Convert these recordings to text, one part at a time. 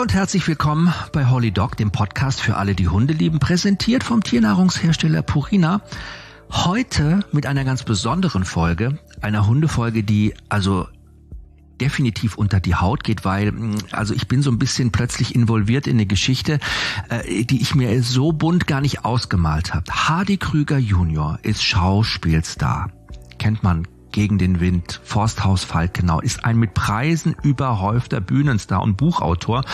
Hallo und herzlich willkommen bei Holly Dog, dem Podcast für alle, die Hunde lieben, präsentiert vom Tiernahrungshersteller Purina. Heute mit einer ganz besonderen Folge, einer Hundefolge, die also definitiv unter die Haut geht, weil also ich bin so ein bisschen plötzlich involviert in eine Geschichte, die ich mir so bunt gar nicht ausgemalt habe. Hardy Krüger Junior ist Schauspielstar, kennt man. Gegen den Wind, Forsthaus Falkenau, ist ein mit Preisen überhäufter Bühnenstar und Buchautor,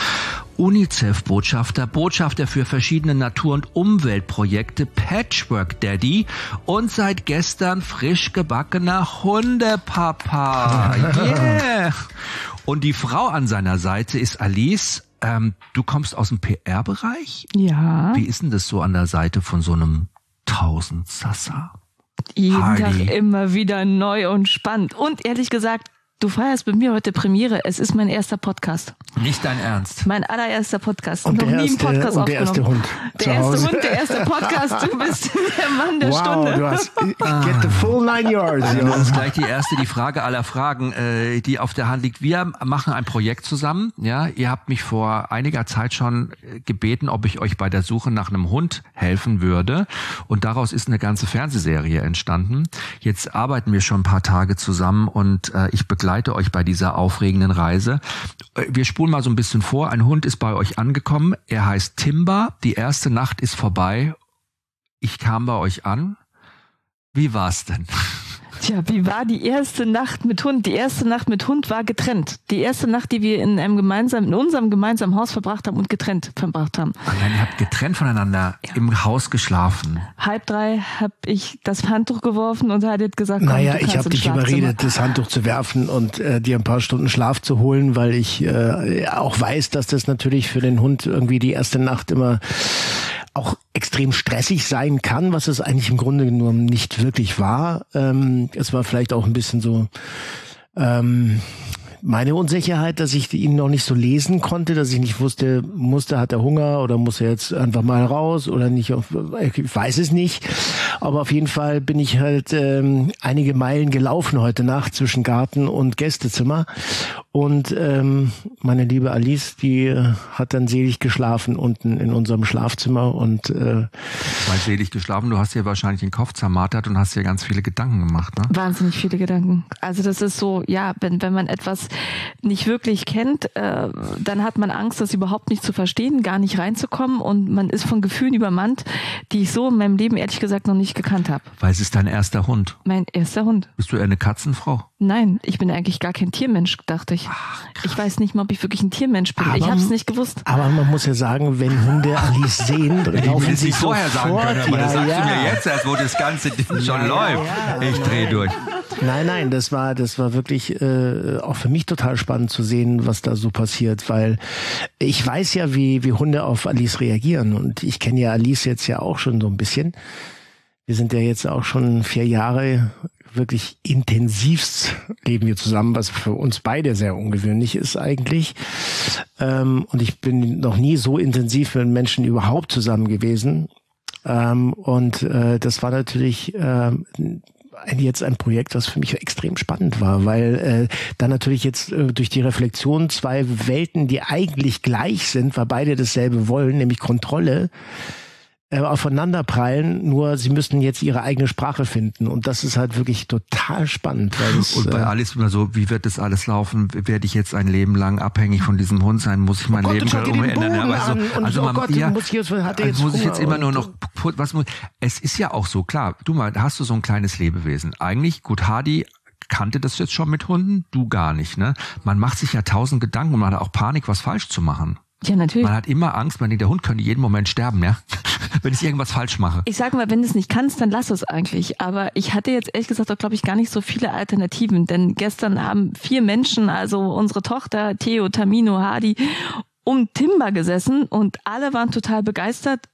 UNICEF-Botschafter, Botschafter für verschiedene Natur- und Umweltprojekte, Patchwork Daddy und seit gestern frisch gebackener Hundepapa. Yeah! Und die Frau an seiner Seite ist Alice. Du kommst aus dem PR-Bereich? Ja. Wie ist denn das so an der Seite von so einem Tausendsassa? Jeden Hardy. Tag immer wieder neu und spannend. Und ehrlich gesagt, du feierst bei mir heute Premiere. Es ist mein erster Podcast. Nicht dein Ernst? Mein allererster Podcast. Und noch nie einen Podcast und der erste aufgenommen. Hund. Der erste Hund, der erste Podcast. Du bist der Mann der Stunde. Du hast get the full 9 yards. Das ist gleich die Frage aller Fragen, die auf der Hand liegt. Wir machen ein Projekt zusammen. Ja, ihr habt mich vor einiger Zeit schon gebeten, ob ich euch bei der Suche nach einem Hund helfen würde. Und daraus ist eine ganze Fernsehserie entstanden. Jetzt arbeiten wir schon ein paar Tage zusammen und ich begleite euch bei dieser aufregenden Reise. Wir spulen mal so ein bisschen vor. Ein Hund ist bei euch angekommen. Er heißt Timba. Die erste Nacht ist vorbei. Ich kam bei euch an. Wie war's denn? Tja, wie war die erste Nacht mit Hund? Die erste Nacht mit Hund war getrennt. Die erste Nacht, die wir in unserem gemeinsamen Haus verbracht haben und getrennt verbracht haben. Nein, ihr habt getrennt voneinander im Haus geschlafen. 2:30 habe ich das Handtuch geworfen und hat gesagt, komm, Naja, du kannst ich habe ins dich Schlafzimmer. überredet, das Handtuch zu werfen und dir ein paar Stunden Schlaf zu holen, weil ich auch weiß, dass das natürlich für den Hund irgendwie die erste Nacht immer auch extrem stressig sein kann, was es eigentlich im Grunde genommen nicht wirklich war. Es war vielleicht auch ein bisschen so meine Unsicherheit, dass ich ihn noch nicht so lesen konnte, dass ich nicht wusste, hat er Hunger oder muss er jetzt einfach mal raus oder nicht, ich weiß es nicht. Aber auf jeden Fall bin ich halt einige Meilen gelaufen heute Nacht zwischen Garten und Gästezimmer und meine liebe Alice, die hat dann selig geschlafen unten in unserem Schlafzimmer und Weil selig geschlafen, du hast dir wahrscheinlich den Kopf zermartert und hast dir ganz viele Gedanken gemacht, ne? Wahnsinnig viele Gedanken. Also das ist so, ja, wenn man etwas nicht wirklich kennt, dann hat man Angst, das überhaupt nicht zu verstehen, gar nicht reinzukommen und man ist von Gefühlen übermannt, die ich so in meinem Leben ehrlich gesagt noch nicht gekannt habe. Weil es ist dein erster Hund. Mein erster Hund. Bist du eher eine Katzenfrau? Nein, ich bin eigentlich gar kein Tiermensch, dachte ich. Ich weiß nicht mal, ob ich wirklich ein Tiermensch bin. Ich habe es nicht gewusst. Aber man muss ja sagen, wenn Hunde Alice sehen, dann laufen sie vorher sagen können, aber das sagst du mir jetzt erst, wo das ganze Ding schon läuft. Ich drehe durch. Nein, das war wirklich auch für mich total spannend zu sehen, was da so passiert, weil ich weiß ja, wie Hunde auf Alice reagieren und ich kenne ja Alice jetzt ja auch schon so ein bisschen. Wir sind ja jetzt auch schon 4 Jahre wirklich intensivst leben wir zusammen, was für uns beide sehr ungewöhnlich ist eigentlich. Und ich bin noch nie so intensiv mit Menschen überhaupt zusammen gewesen. Und das war natürlich jetzt ein Projekt, das für mich extrem spannend war, weil da natürlich jetzt durch die Reflexion 2 Welten, die eigentlich gleich sind, weil beide dasselbe wollen, nämlich Kontrolle, aufeinanderprallen, nur sie müssen jetzt ihre eigene Sprache finden und das ist halt wirklich total spannend. Weil es, und bei Alice immer so, wie wird das alles laufen? Werde ich jetzt ein Leben lang abhängig von diesem Hund sein? Muss ich mein Leben schon umändern? Muss ich jetzt immer nur noch, es ist ja auch so, klar, du mal, hast du so ein kleines Lebewesen. Eigentlich, gut, Hardy kannte das jetzt schon mit Hunden, du gar nicht, ne? Man macht sich ja 1000 Gedanken und man hat auch Panik, was falsch zu machen. Ja, natürlich. Man hat immer Angst, man denkt, der Hund könnte jeden Moment sterben, ja? Wenn ich irgendwas falsch mache. Ich sage mal, wenn du es nicht kannst, dann lass es eigentlich. Aber ich hatte jetzt ehrlich gesagt auch, glaube ich, gar nicht so viele Alternativen. Denn gestern haben 4 Menschen, also unsere Tochter, Theo, Tamino, Hardy, um Timba gesessen und alle waren total begeistert.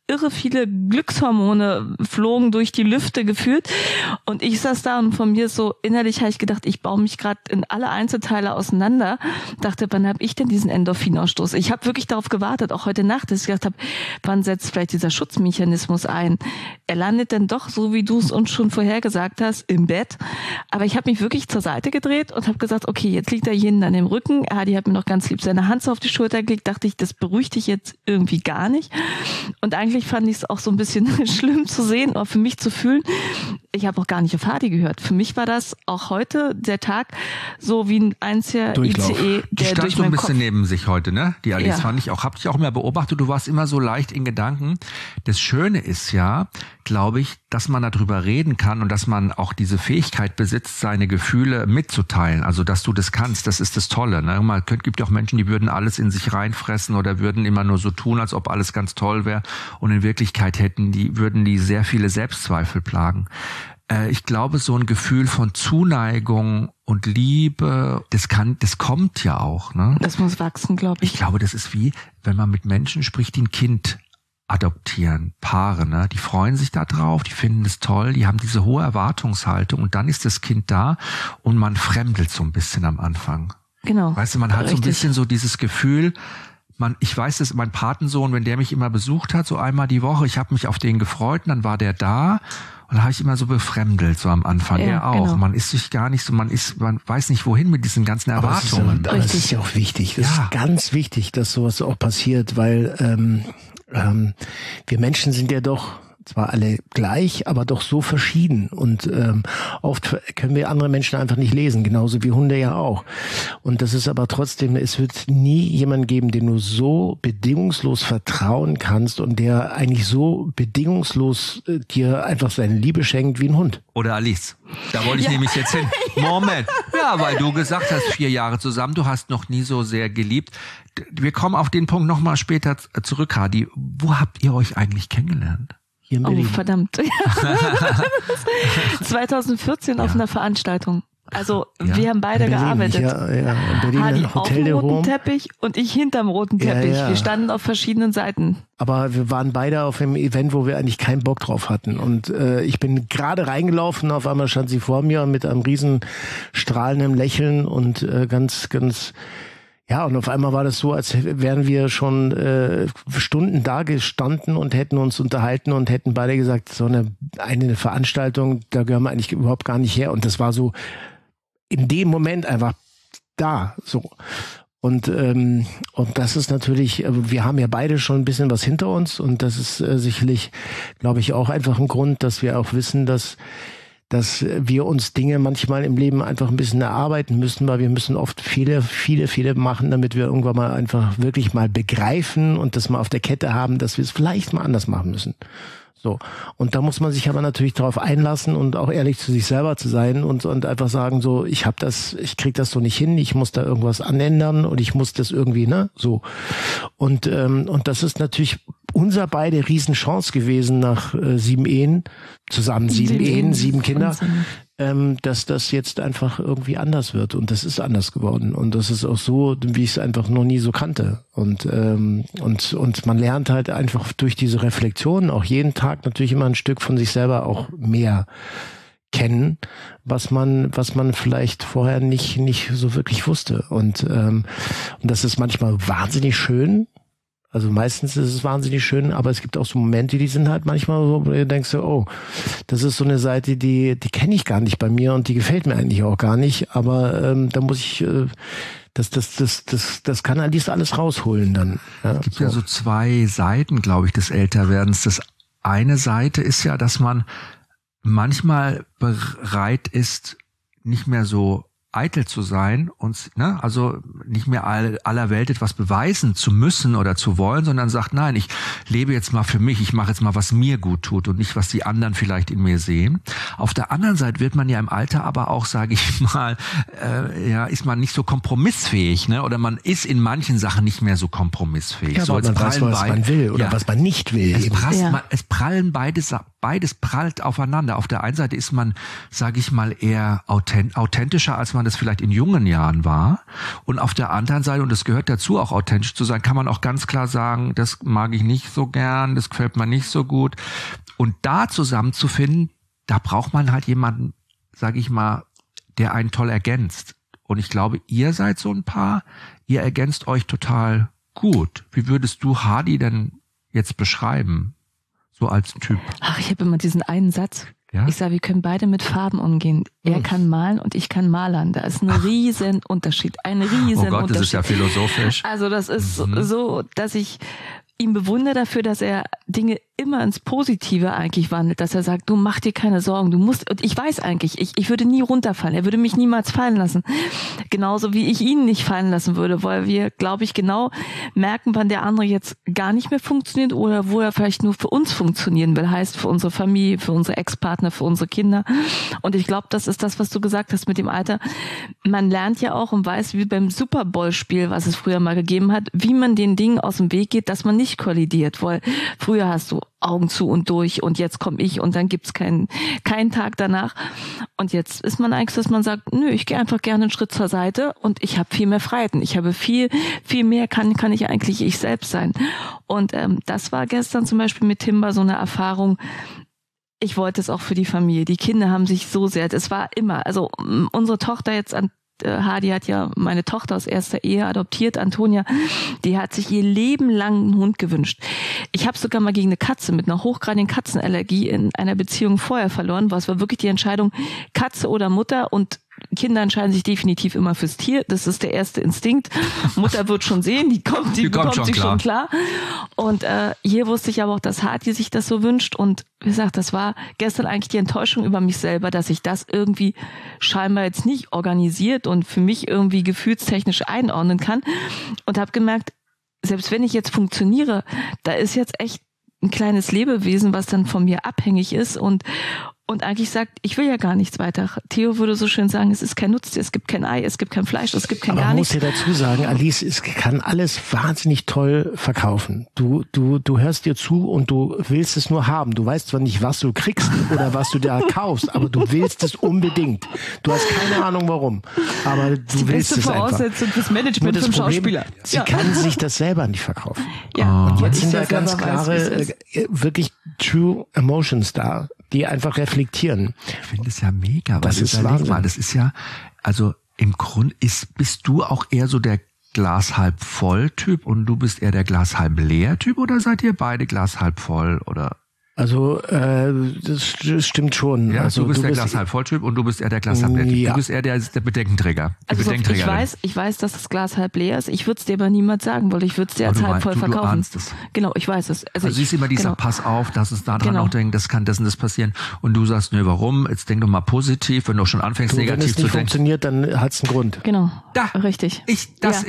irre viele Glückshormone flogen durch die Lüfte gefühlt und ich saß da und von mir so innerlich habe ich gedacht, ich baue mich gerade in alle Einzelteile auseinander. Dachte, wann habe ich denn diesen Endorphinausstoß? Ich habe wirklich darauf gewartet, auch heute Nacht, dass ich gedacht habe, wann setzt vielleicht dieser Schutzmechanismus ein? Er landet dann doch, so wie du es uns schon vorher gesagt hast, im Bett. Aber ich habe mich wirklich zur Seite gedreht und habe gesagt, okay, jetzt liegt er hier hinten an dem Rücken. Adi hat mir noch ganz lieb seine Hand so auf die Schulter gelegt. Dachte ich, das beruhigt dich jetzt irgendwie gar nicht. Und eigentlich fand ich es auch so ein bisschen schlimm zu sehen, oder für mich zu fühlen. Ich habe auch gar nicht auf Hadi gehört. Für mich war das auch heute der Tag so wie ein einziger Durchlauf. ICE, Die der stand durch so ein meinen bisschen Kopf. neben sich heute, ne? Die Alice Ja. fand ich auch, hab dich auch immer beobachtet, du warst immer so leicht in Gedanken. Das Schöne ist ja, glaube ich, dass man darüber reden kann und dass man auch diese Fähigkeit besitzt, seine Gefühle mitzuteilen. Also, dass du das kannst, das ist das Tolle, ne? Gibt ja auch Menschen, die würden alles in sich reinfressen oder würden immer nur so tun, als ob alles ganz toll wäre und in Wirklichkeit würden die sehr viele Selbstzweifel plagen. Ich glaube, so ein Gefühl von Zuneigung und Liebe, das kommt ja auch, ne? Das muss wachsen, glaube Ich ich. glaube, das ist wie, wenn man mit Menschen spricht, die ein Kind adoptieren, Paare, ne? Die freuen sich da drauf, die finden es toll, die haben diese hohe Erwartungshaltung und dann ist das Kind da und man fremdelt so ein bisschen am Anfang. Genau. Weißt du, man hat so ein Richtig. bisschen so dieses Gefühl, ich weiß es, mein Patensohn, wenn der mich immer besucht hat, so einmal die Woche, ich habe mich auf den gefreut und dann war der da und da habe ich immer so befremdelt, so am Anfang. Ja, Er auch. genau. Man ist sich gar nicht so, man weiß nicht wohin mit diesen ganzen Erwartungen. Aber das ist ja auch wichtig. Das Ja. ist ganz wichtig, dass sowas auch passiert, weil wir Menschen sind ja doch zwar alle gleich, aber doch so verschieden. Und oft können wir andere Menschen einfach nicht lesen, genauso wie Hunde ja auch. Und das ist aber trotzdem, es wird nie jemanden geben, dem du so bedingungslos vertrauen kannst und der eigentlich so bedingungslos dir einfach seine Liebe schenkt wie ein Hund. Oder Alice. Da wollte ich nämlich jetzt hin. Moment. Ja, weil du gesagt hast, 4 Jahre zusammen, du hast noch nie so sehr geliebt. Wir kommen auf den Punkt nochmal später zurück, Hadi. Wo habt ihr euch eigentlich kennengelernt? Hier in Oh, Berlin. verdammt. 2014 auf einer Veranstaltung. Also Ja. wir haben beide In Berlin, gearbeitet. Ja, in Berlin Hadi im auf Hotel dem de roten Rom. Teppich und ich hinterm roten Teppich. ja. Wir standen auf verschiedenen Seiten. Aber wir waren beide auf einem Event, wo wir eigentlich keinen Bock drauf hatten. Und ich bin gerade reingelaufen, auf einmal stand sie vor mir mit einem riesen strahlenden Lächeln und ganz, ja, und auf einmal war das so, als wären wir schon Stunden da gestanden und hätten uns unterhalten und hätten beide gesagt, so eine Veranstaltung, da gehören wir eigentlich überhaupt gar nicht her. Und das war so in dem Moment einfach da, so. Und das ist natürlich, wir haben ja beide schon ein bisschen was hinter uns und das ist sicherlich, glaube ich, auch einfach ein Grund, dass wir auch wissen, dass wir uns Dinge manchmal im Leben einfach ein bisschen erarbeiten müssen, weil wir müssen oft viele machen, damit wir irgendwann mal einfach wirklich mal begreifen und das mal auf der Kette haben, dass wir es vielleicht mal anders machen müssen. So. Und da muss man sich aber natürlich darauf einlassen und auch ehrlich zu sich selber zu sein und einfach sagen so, ich krieg das so nicht hin, ich muss da irgendwas anändern und ich muss das irgendwie, ne, so. Und das ist natürlich unser beide Riesenchance gewesen nach 7 Ehen, zusammen 7 Ehen, 7 Kinder, dass das jetzt einfach irgendwie anders wird und das ist anders geworden und das ist auch so, wie ich es einfach noch nie so kannte und man lernt halt einfach durch diese Reflexion auch jeden Tag natürlich immer ein Stück von sich selber auch mehr kennen, was man vielleicht vorher nicht so wirklich wusste und das ist manchmal wahnsinnig schön. Also meistens ist es wahnsinnig schön, aber es gibt auch so Momente, die sind halt manchmal so, wo du denkst so, oh, das ist so eine Seite, die kenne ich gar nicht bei mir und die gefällt mir eigentlich auch gar nicht, aber da muss ich, das kann Alice alles rausholen dann. Ja, Es gibt ja so 2 Seiten, glaube ich, des Älterwerdens. Das eine Seite ist ja, dass man manchmal bereit ist, nicht mehr so eitel zu sein und also nicht mehr aller Welt etwas beweisen zu müssen oder zu wollen, sondern sagt, nein, ich lebe jetzt mal für mich, ich mache jetzt mal, was mir gut tut und nicht, was die anderen vielleicht in mir sehen. Auf der anderen Seite wird man ja im Alter aber auch, sage ich mal, ist man nicht so kompromissfähig, ne? Oder man ist in manchen Sachen nicht mehr so kompromissfähig. ja, so, aber man weiß, was man will oder was man nicht will. Es prallen beide beides prallt aufeinander. Auf der einen Seite ist man, sage ich mal, eher authentischer, als man das vielleicht in jungen Jahren war. Und auf der anderen Seite, und das gehört dazu, auch authentisch zu sein, kann man auch ganz klar sagen, das mag ich nicht so gern, das gefällt mir nicht so gut. Und da zusammenzufinden, da braucht man halt jemanden, sage ich mal, der einen toll ergänzt. Und ich glaube, ihr seid so ein Paar, ihr ergänzt euch total gut. Wie würdest du Hardy denn jetzt beschreiben? So als Typ. Ach, ich habe immer diesen einen Satz. Ja? Ich sage, wir können beide mit Farben umgehen. Er kann malen und ich kann malern. Da ist ein riesen Unterschied. Ein riesen Oh Gott, Unterschied. das ist ja philosophisch. Also das ist so, dass ich ihn bewundere dafür, dass er Dinge immer ins Positive eigentlich wandelt, dass er sagt, du mach dir keine Sorgen, du musst, und ich weiß eigentlich, ich würde nie runterfallen, er würde mich niemals fallen lassen. Genauso wie ich ihn nicht fallen lassen würde, weil wir, glaube ich, genau merken, wann der andere jetzt gar nicht mehr funktioniert oder wo er vielleicht nur für uns funktionieren will, heißt für unsere Familie, für unsere Ex-Partner, für unsere Kinder. Und ich glaube, das ist das, was du gesagt hast mit dem Alter. Man lernt ja auch und weiß, wie beim Super Bowl-Spiel, was es früher mal gegeben hat, wie man den Dingen aus dem Weg geht, dass man nicht kollidiert, weil früher hast du Augen zu und durch und jetzt komme ich und dann gibt's keinen Tag danach. Und jetzt ist man eigentlich, dass man sagt, nö, ich gehe einfach gerne einen Schritt zur Seite und ich habe viel mehr Freiheiten. Ich habe viel mehr kann ich eigentlich ich selbst sein. Und das war gestern zum Beispiel mit Timber so eine Erfahrung. Ich wollte es auch für die Familie. Die Kinder haben sich so sehr, es war immer, also unsere Tochter jetzt Hardy hat ja meine Tochter aus erster Ehe adoptiert, Antonia, die hat sich ihr Leben lang einen Hund gewünscht. Ich habe sogar mal gegen eine Katze mit einer hochgradigen Katzenallergie in einer Beziehung vorher verloren, was war wirklich die Entscheidung, Katze oder Mutter, und Kinder entscheiden sich definitiv immer fürs Tier. Das ist der erste Instinkt. Mutter wird schon sehen, die bekommt sich schon klar. Und hier wusste ich aber auch, dass Hardy sich das so wünscht. Und wie gesagt, das war gestern eigentlich die Enttäuschung über mich selber, dass ich das irgendwie scheinbar jetzt nicht organisiert und für mich irgendwie gefühlstechnisch einordnen kann. Und habe gemerkt, selbst wenn ich jetzt funktioniere, da ist jetzt echt ein kleines Lebewesen, was dann von mir abhängig ist und eigentlich sagt, ich will ja gar nichts weiter. Theo würde so schön sagen, es ist kein Nutztier, es gibt kein Ei, es gibt kein Fleisch, es gibt kein gar nichts. Aber man muss ja dazu sagen, Alice kann alles wahnsinnig toll verkaufen. Du hörst dir zu und du willst es nur haben. Du weißt zwar nicht, was du kriegst oder was du da kaufst, aber du willst es unbedingt. Du hast keine Ahnung warum, aber du willst es einfach. Die beste Voraussetzung fürs Management vom Schauspieler. Sie kann sich das selber nicht verkaufen. Ja. Und jetzt sind da ganz klare, wirklich true Emotions da, die einfach reflektieren. Ich finde es ja mega, weil das ist Wahnsinn. Mal, das ist ja, also im Grunde bist du auch eher so der Glas halb voll Typ und du bist eher der Glas halb leer Typ, oder seid ihr beide Glas halb voll, oder? Also das stimmt schon. Ja, also, du bist der Glas halb voll Typ und du bist eher der Glas halb leer Typ. Ja. Du bist eher der Bedenkenträger. Also ich weiß, dass das Glas halb leer ist. Ich würde es dir aber niemals sagen, weil ich würde es dir als halb voll verkaufen. Du ahnst es. Genau, ich weiß es. Also siehst immer dieser Pass auf, dass es da dran auch denken, das kann das und das passieren. Und du sagst, nö, warum? Jetzt denk doch mal positiv, wenn du schon anfängst, negativ zu denken. Wenn es nicht funktioniert, dann hat's einen Grund. Genau. Da, richtig. Ich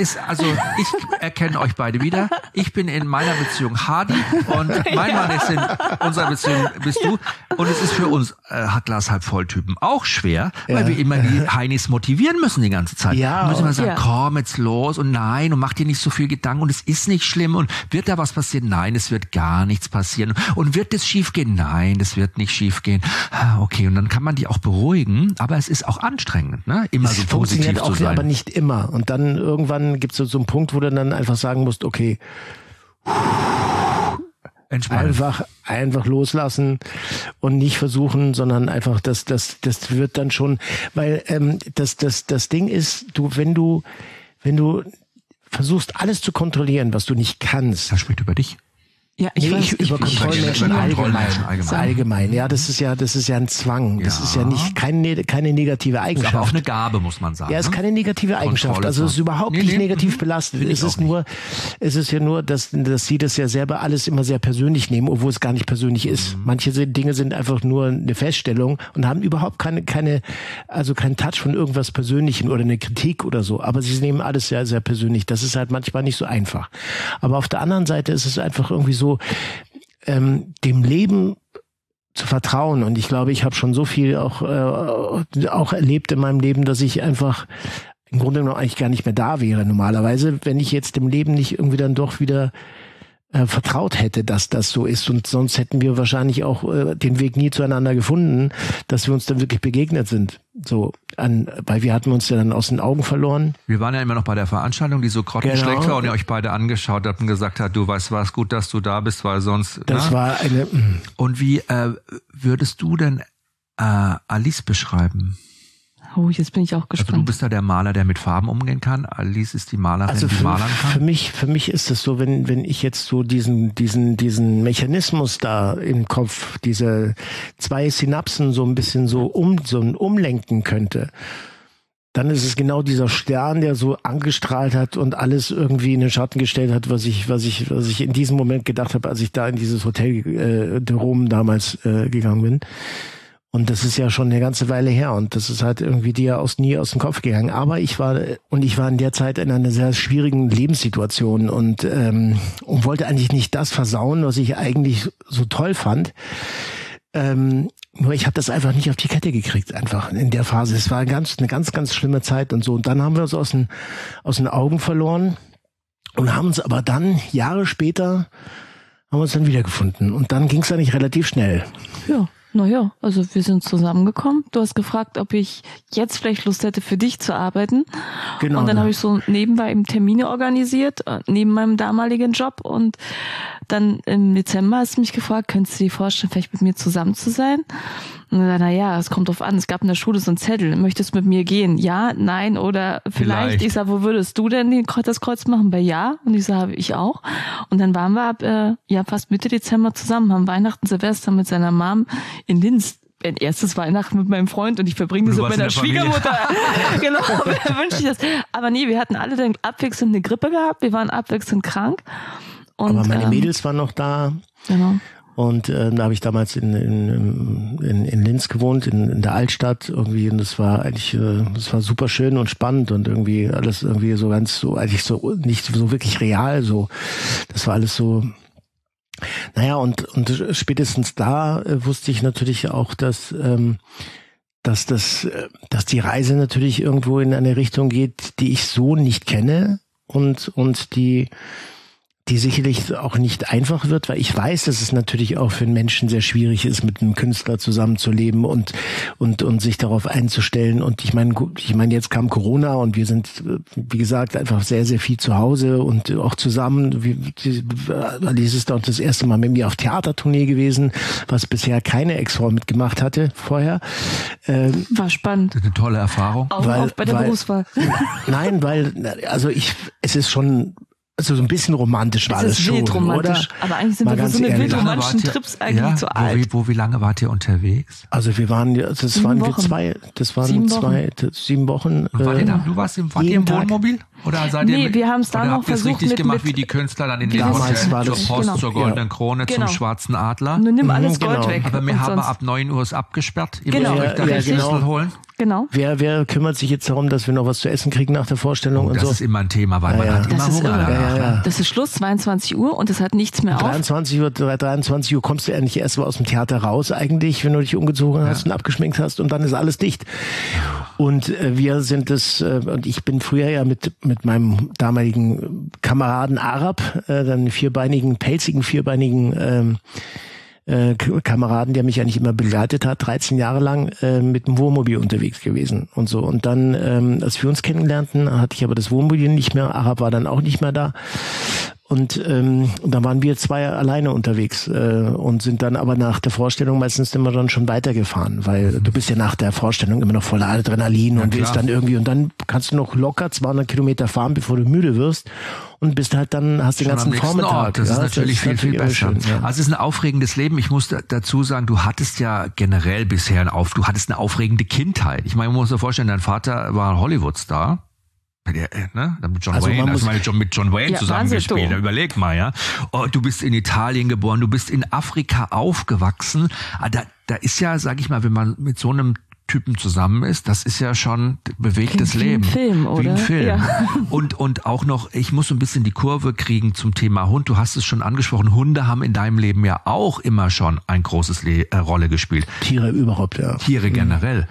erkenne euch beide wieder. Ich bin in meiner Beziehung Hardy und mein Mann ist in unserer Beziehung bist du. Und es ist für uns Glas halb voll Typen auch schwer, weil wir immer die Heinis motivieren müssen die ganze Zeit. Ja, wir müssen immer sagen, komm jetzt los und nein und mach dir nicht so viel Gedanken und es ist nicht schlimm und wird da was passieren? Nein, es wird gar nichts passieren. Und wird das schief gehen? Nein, das wird nicht schief gehen. Okay, und dann kann man die auch beruhigen, aber es ist auch anstrengend, ne? Immer so positiv zu sein. Aber nicht immer. Und dann irgendwann gibt es so einen Punkt, wo du dann einfach sagen musst, okay, einfach loslassen und nicht versuchen, sondern einfach das wird dann schon, weil das Ding ist, wenn du versuchst alles zu kontrollieren, was du nicht kannst. Das spricht über dich. Ja, über Kontrollmenschen allgemein. Ja, das ist ja ein Zwang. Das ist ja nicht keine negative Eigenschaft. Aber auch eine Gabe, muss man sagen. Ja, es ist keine negative Eigenschaft. Also es ist überhaupt nicht negativ belastet. Es ist ja nur, dass sie das ja selber alles immer sehr persönlich nehmen, obwohl es gar nicht persönlich ist. Manche Dinge sind einfach nur eine Feststellung und haben überhaupt keinen Touch von irgendwas Persönlichem oder eine Kritik oder so. Aber sie nehmen alles sehr, sehr persönlich. Das ist halt manchmal nicht so einfach. Aber auf der anderen Seite ist es einfach irgendwie so, dem Leben zu vertrauen. Und ich glaube, ich habe schon so viel auch erlebt in meinem Leben, dass ich einfach im Grunde genommen eigentlich gar nicht mehr da wäre normalerweise, wenn ich jetzt dem Leben nicht irgendwie dann doch wieder vertraut hätte, dass das so ist. Und sonst hätten wir wahrscheinlich auch den Weg nie zueinander gefunden, dass wir uns dann wirklich begegnet sind. Weil wir hatten uns ja dann aus den Augen verloren. Wir waren ja immer noch bei der Veranstaltung, die so grottenschlecht war und ihr euch beide angeschaut habt und gesagt habt, du weißt was, gut, dass du da bist, weil sonst... Das war eine... Und wie würdest du denn Alice beschreiben? Oh, jetzt bin ich auch gespannt. Also du bist da der Maler, der mit Farben umgehen kann. Alice ist die Malerin, die malern kann. Für mich ist es so, wenn ich jetzt so diesen Mechanismus da im Kopf, diese 2 Synapsen so ein bisschen so umlenken könnte, dann ist es genau dieser Stern, der so angestrahlt hat und alles irgendwie in den Schatten gestellt hat, was ich in diesem Moment gedacht habe, als ich da in dieses Hotel de Rome damals gegangen bin. Und das ist ja schon eine ganze Weile her und das ist halt irgendwie dir nie aus dem Kopf gegangen. Aber ich war in der Zeit in einer sehr schwierigen Lebenssituation und wollte eigentlich nicht das versauen, was ich eigentlich so toll fand. Nur ich habe das einfach nicht auf die Kette gekriegt, einfach in der Phase. Es war eine ganz schlimme Zeit und so. Und dann haben wir uns aus den Augen verloren und haben uns aber dann, Jahre später, haben wir uns dann wiedergefunden. Und dann ging es eigentlich relativ schnell. Ja. Naja, also wir sind zusammengekommen. Du hast gefragt, ob ich jetzt vielleicht Lust hätte, für dich zu arbeiten. Genau. Und dann habe ich so nebenbei eben Termine organisiert, neben meinem damaligen Job. Und dann im Dezember hast du mich gefragt, könntest du dir vorstellen, vielleicht mit mir zusammen zu sein? Und dann, naja, es kommt drauf an. Es gab in der Schule so einen Zettel. Möchtest du mit mir gehen? Ja, nein oder vielleicht. Ich sag, wo würdest du denn das Kreuz machen? Bei ja. Und ich sage, ich auch. Und dann waren wir ab fast Mitte Dezember zusammen, haben Weihnachten, Silvester mit seiner Mom in Linz. Ein erstes Weihnachten mit meinem Freund und ich verbringe das so bei der Schwiegermutter. Genau, wer wünscht ich das? Aber nee, wir hatten alle dann abwechselnd eine Grippe gehabt. Wir waren abwechselnd krank. Und, aber meine Mädels waren noch da. Genau. Und da habe ich damals in Linz gewohnt, in der Altstadt irgendwie. Und das war eigentlich, das war super schön und spannend und irgendwie alles irgendwie so ganz so, eigentlich so nicht so wirklich real so. Das war alles so. Naja, und spätestens da wusste ich natürlich auch, dass die Reise natürlich irgendwo in eine Richtung geht, die ich so nicht kenne und die sicherlich auch nicht einfach wird, weil ich weiß, dass es natürlich auch für einen Menschen sehr schwierig ist, mit einem Künstler zusammenzuleben und sich darauf einzustellen. Und ich meine, jetzt kam Corona und wir sind, wie gesagt, einfach sehr, sehr viel zu Hause und auch zusammen. Alice ist auch das erste Mal mit mir auf Theatertournee gewesen, was bisher keine Ex-Frau mitgemacht hatte vorher. War spannend. Eine tolle Erfahrung. Auch bei der Berufswahl. Nein, es ist schon, also so ein bisschen romantisch war das schon, romantisch. Oder? Aber eigentlich sind wir für so eine wildromantischen Trips eigentlich zu alt. Wie lange wart ihr unterwegs? Also wir waren, das waren 7 Wochen. Wart ihr im Wohnmobil? Oder seid ihr wir haben es dann noch versucht richtig gemacht, wie die Künstler dann in den Hotels zur Post, zur Goldenen Krone, zum Schwarzen Adler? Nur nimm alles Gold weg. Aber wir haben ab 9 Uhr ist abgesperrt. Ihr müsst euch da den Schlüssel holen. Genau. Wer kümmert sich jetzt darum, dass wir noch was zu essen kriegen nach der Vorstellung und so? Das ist immer ein Thema, weil man hat immer Hunger danach. Das ist Schluss, 22 Uhr und es hat nichts mehr auf. 23 Uhr kommst du endlich erst mal aus dem Theater raus eigentlich, wenn du dich umgezogen hast und abgeschminkt hast und dann ist alles dicht. Und wir sind und ich bin früher ja mit meinem damaligen Kameraden Arab, dann pelzigen vierbeinigen Kameraden, der mich eigentlich immer begleitet hat, 13 Jahre lang mit dem Wohnmobil unterwegs gewesen und so. Und dann, als wir uns kennenlernten, hatte ich aber das Wohnmobil nicht mehr. Arab war dann auch nicht mehr da. Und da waren wir 2 alleine unterwegs und sind dann aber nach der Vorstellung meistens immer dann schon weitergefahren, weil du bist ja nach der Vorstellung immer noch voller Adrenalin und willst dann irgendwie, und dann kannst du noch locker 200 Kilometer fahren, bevor du müde wirst und bist halt dann, hast den ganzen Vormittag. Das ist natürlich viel besser. Schön, ja. Also es ist ein aufregendes Leben. Ich muss dazu sagen, du hattest ja generell bisher du hattest eine aufregende Kindheit. Ich meine, man muss sich vorstellen, dein Vater war Hollywood-Star. Mit John Wayne, mit John Wayne zusammengespielt. Überleg mal, ja. Oh, du bist in Italien geboren, du bist in Afrika aufgewachsen. Da ist ja, sag ich mal, wenn man mit so einem Typen zusammen ist, das ist ja schon bewegtes Leben. Wie ein Film, oder? Wie ein Film. Ja. Und auch noch, ich muss so ein bisschen die Kurve kriegen zum Thema Hund. Du hast es schon angesprochen, Hunde haben in deinem Leben ja auch immer schon ein großes Rolle gespielt. Tiere überhaupt, ja. Tiere generell.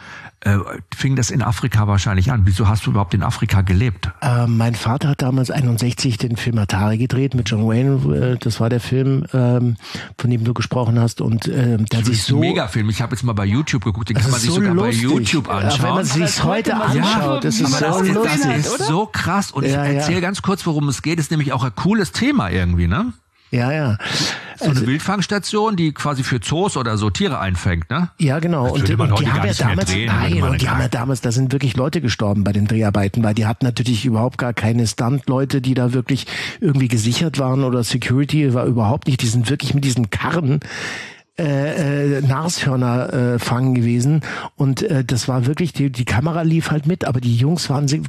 fing das in Afrika wahrscheinlich an. Wieso hast du überhaupt in Afrika gelebt? Mein Vater hat damals 61 den Film Atari gedreht mit John Wayne. Das war der Film, von dem du gesprochen hast. Und das ist ein Megafilm. Ich habe jetzt mal bei YouTube geguckt. Den kann man sich so sogar lustig. bei YouTube anschauen. Wenn man sich heute anschaut, das ist so lustig. Das ist so krass. Und ich erzähle ganz kurz, worum es geht. Das ist nämlich auch ein cooles Thema irgendwie, ne? Ja. So eine Wildfangstation, die quasi für Zoos oder so Tiere einfängt, ne? Ja, genau. Und die haben ja damals, da sind wirklich Leute gestorben bei den Dreharbeiten, weil die hatten natürlich überhaupt gar keine Stunt-Leute, die da wirklich irgendwie gesichert waren oder Security war überhaupt nicht. Die sind wirklich mit diesen Karren Nashörner fangen gewesen und das war wirklich, die Kamera lief halt mit, aber die Jungs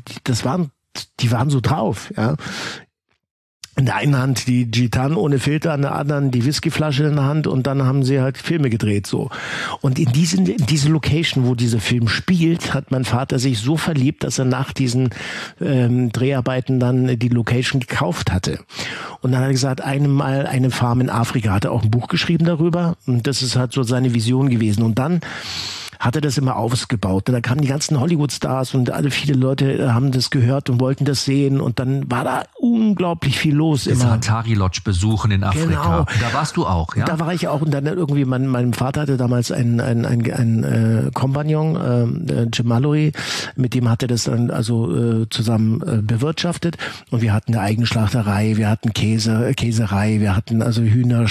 die waren so drauf, ja. In der einen Hand die Gitan ohne Filter, in der anderen die Whiskyflasche in der Hand und dann haben sie halt Filme gedreht, so. Und in diese Location, wo dieser Film spielt, hat mein Vater sich so verliebt, dass er nach diesen Dreharbeiten dann die Location gekauft hatte. Und dann hat er gesagt, einmal eine Farm in Afrika, hat er auch ein Buch geschrieben darüber und das ist halt so seine Vision gewesen. Und dann hat er das immer ausgebaut. Und da kamen die ganzen Hollywood-Stars und viele Leute haben das gehört und wollten das sehen. Und dann war da unglaublich viel los. Diese Atari-Lodge besuchen in Afrika. Genau. Da warst du auch, ja? Da war ich auch. Und dann irgendwie, mein Vater hatte damals einen Kompagnon, Jim Mallory, mit dem hat er das dann also zusammen bewirtschaftet. Und wir hatten eine eigene Schlachterei, wir hatten Käserei, wir hatten also Hühner,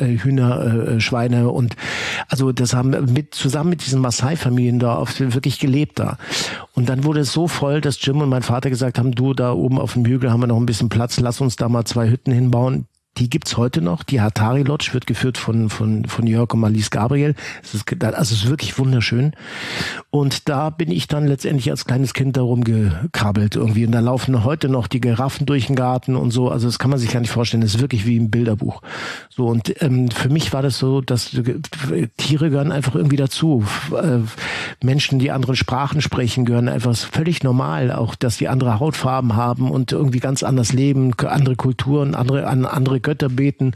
Schweine und also das haben zusammen mit diesen Maasai-Familien da wirklich gelebt da. Und dann wurde es so voll, dass Jim und mein Vater gesagt haben, du, da oben auf dem Hügel haben wir noch ein bisschen Platz, lass uns da mal 2 Hütten hinbauen. Die gibt's heute noch. Die Atari Lodge wird geführt von Jörg und Marlies Gabriel. Es ist wirklich wunderschön. Und da bin ich dann letztendlich als kleines Kind da rumgekrabbelt irgendwie. Und da laufen heute noch die Giraffen durch den Garten und so. Also das kann man sich gar nicht vorstellen. Das ist wirklich wie im Bilderbuch. So, und für mich war das so, dass Tiere gehören einfach irgendwie dazu. Menschen, die andere Sprachen sprechen, gehören einfach völlig normal. Auch, dass die andere Hautfarben haben und irgendwie ganz anders leben, andere Kulturen, andere Götter beten.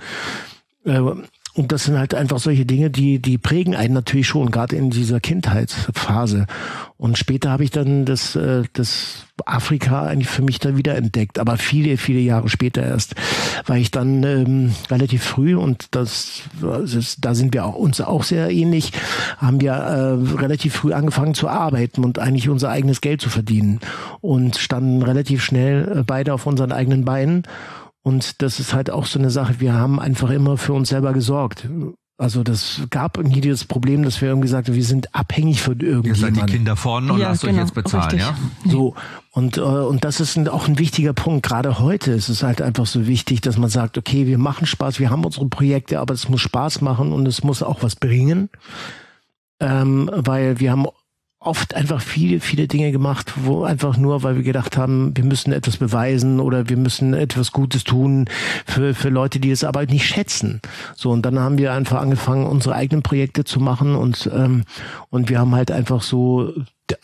Und das sind halt einfach solche Dinge, die prägen einen natürlich schon, gerade in dieser Kindheitsphase. Und später habe ich dann das Afrika eigentlich für mich dann wieder entdeckt, aber viele, viele Jahre später erst, weil ich dann relativ früh, und da sind wir uns auch sehr ähnlich, haben wir relativ früh angefangen zu arbeiten und eigentlich unser eigenes Geld zu verdienen und standen relativ schnell beide auf unseren eigenen Beinen. Und das ist halt auch so eine Sache, wir haben einfach immer für uns selber gesorgt. Also das gab nie das Problem, dass wir irgendwie sagten, wir sind abhängig von irgendjemandem. Ihr seid die Kinder von und lasst euch jetzt bezahlen, richtig. Ja? So, und das ist auch ein wichtiger Punkt. Gerade heute ist es halt einfach so wichtig, dass man sagt, okay, wir machen Spaß, wir haben unsere Projekte, aber es muss Spaß machen und es muss auch was bringen. Weil wir haben oft einfach viele, viele Dinge gemacht, wo einfach nur, weil wir gedacht haben, wir müssen etwas beweisen oder wir müssen etwas Gutes tun für Leute, die es aber nicht schätzen. So, und dann haben wir einfach angefangen, unsere eigenen Projekte zu machen und wir haben halt einfach so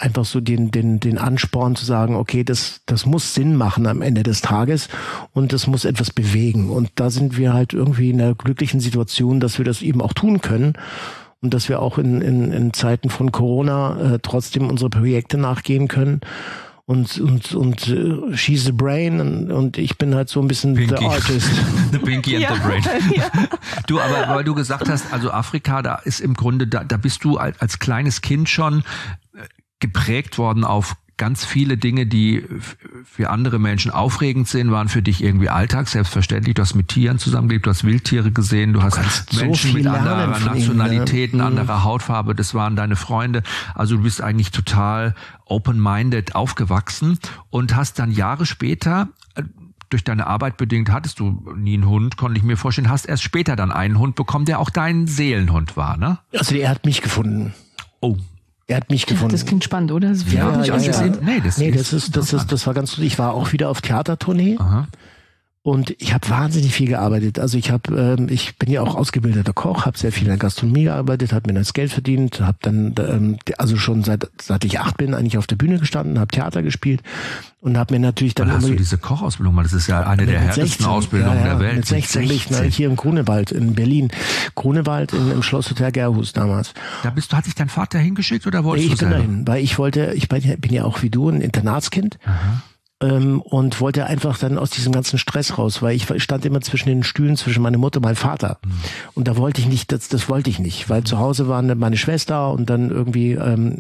den Ansporn zu sagen, okay, das muss Sinn machen am Ende des Tages und das muss etwas bewegen. Und da sind wir halt irgendwie in einer glücklichen Situation, dass wir das eben auch tun können. Und dass wir auch in Zeiten von Corona trotzdem unsere Projekte nachgehen können. Und she's the brain und ich bin halt so ein bisschen Pinky. the artist. The Pinky and the brain. Ja. Du, aber weil du gesagt hast, also Afrika, da ist im Grunde, da bist du als kleines Kind schon geprägt worden auf ganz viele Dinge, die für andere Menschen aufregend sind, waren für dich irgendwie Alltag, selbstverständlich. Du hast mit Tieren zusammengelebt, du hast Wildtiere gesehen, du hast Menschen mit anderer Nationalitäten, anderer Hautfarbe, das waren deine Freunde. Also du bist eigentlich total open-minded aufgewachsen und hast dann Jahre später, durch deine Arbeit bedingt, hattest du nie einen Hund, konnte ich mir vorstellen, hast erst später dann einen Hund bekommen, der auch dein Seelenhund war, ne? Also er hat mich gefunden. Oh. Er hat mich gefunden. Das klingt spannend, oder? Das das war ganz gut. Ich war auch wieder auf Theatertournee. Aha. Und ich habe wahnsinnig viel gearbeitet. Also ich bin ja auch ausgebildeter Koch, habe sehr viel in der Gastronomie gearbeitet, habe mir das Geld verdient, habe dann also schon seit ich 8 bin eigentlich auf der Bühne gestanden, habe Theater gespielt und habe mir natürlich dann... Wann hast du diese Kochausbildung? Weil das ist ja eine der härtesten Ausbildungen der Welt. Mit 16 bin ich hier im Grunewald in Berlin. Grunewald im Schlosshotel Gerhus damals. Hat dich dein Vater hingeschickt oder wolltest du selber? Ich bin dahin, weil ich bin ja auch wie du ein Internatskind. Aha. Und wollte einfach dann aus diesem ganzen Stress raus, weil ich stand immer zwischen den Stühlen, zwischen meiner Mutter und meinem Vater. Und da wollte ich nicht, das wollte ich nicht, weil zu Hause waren meine Schwester und dann irgendwie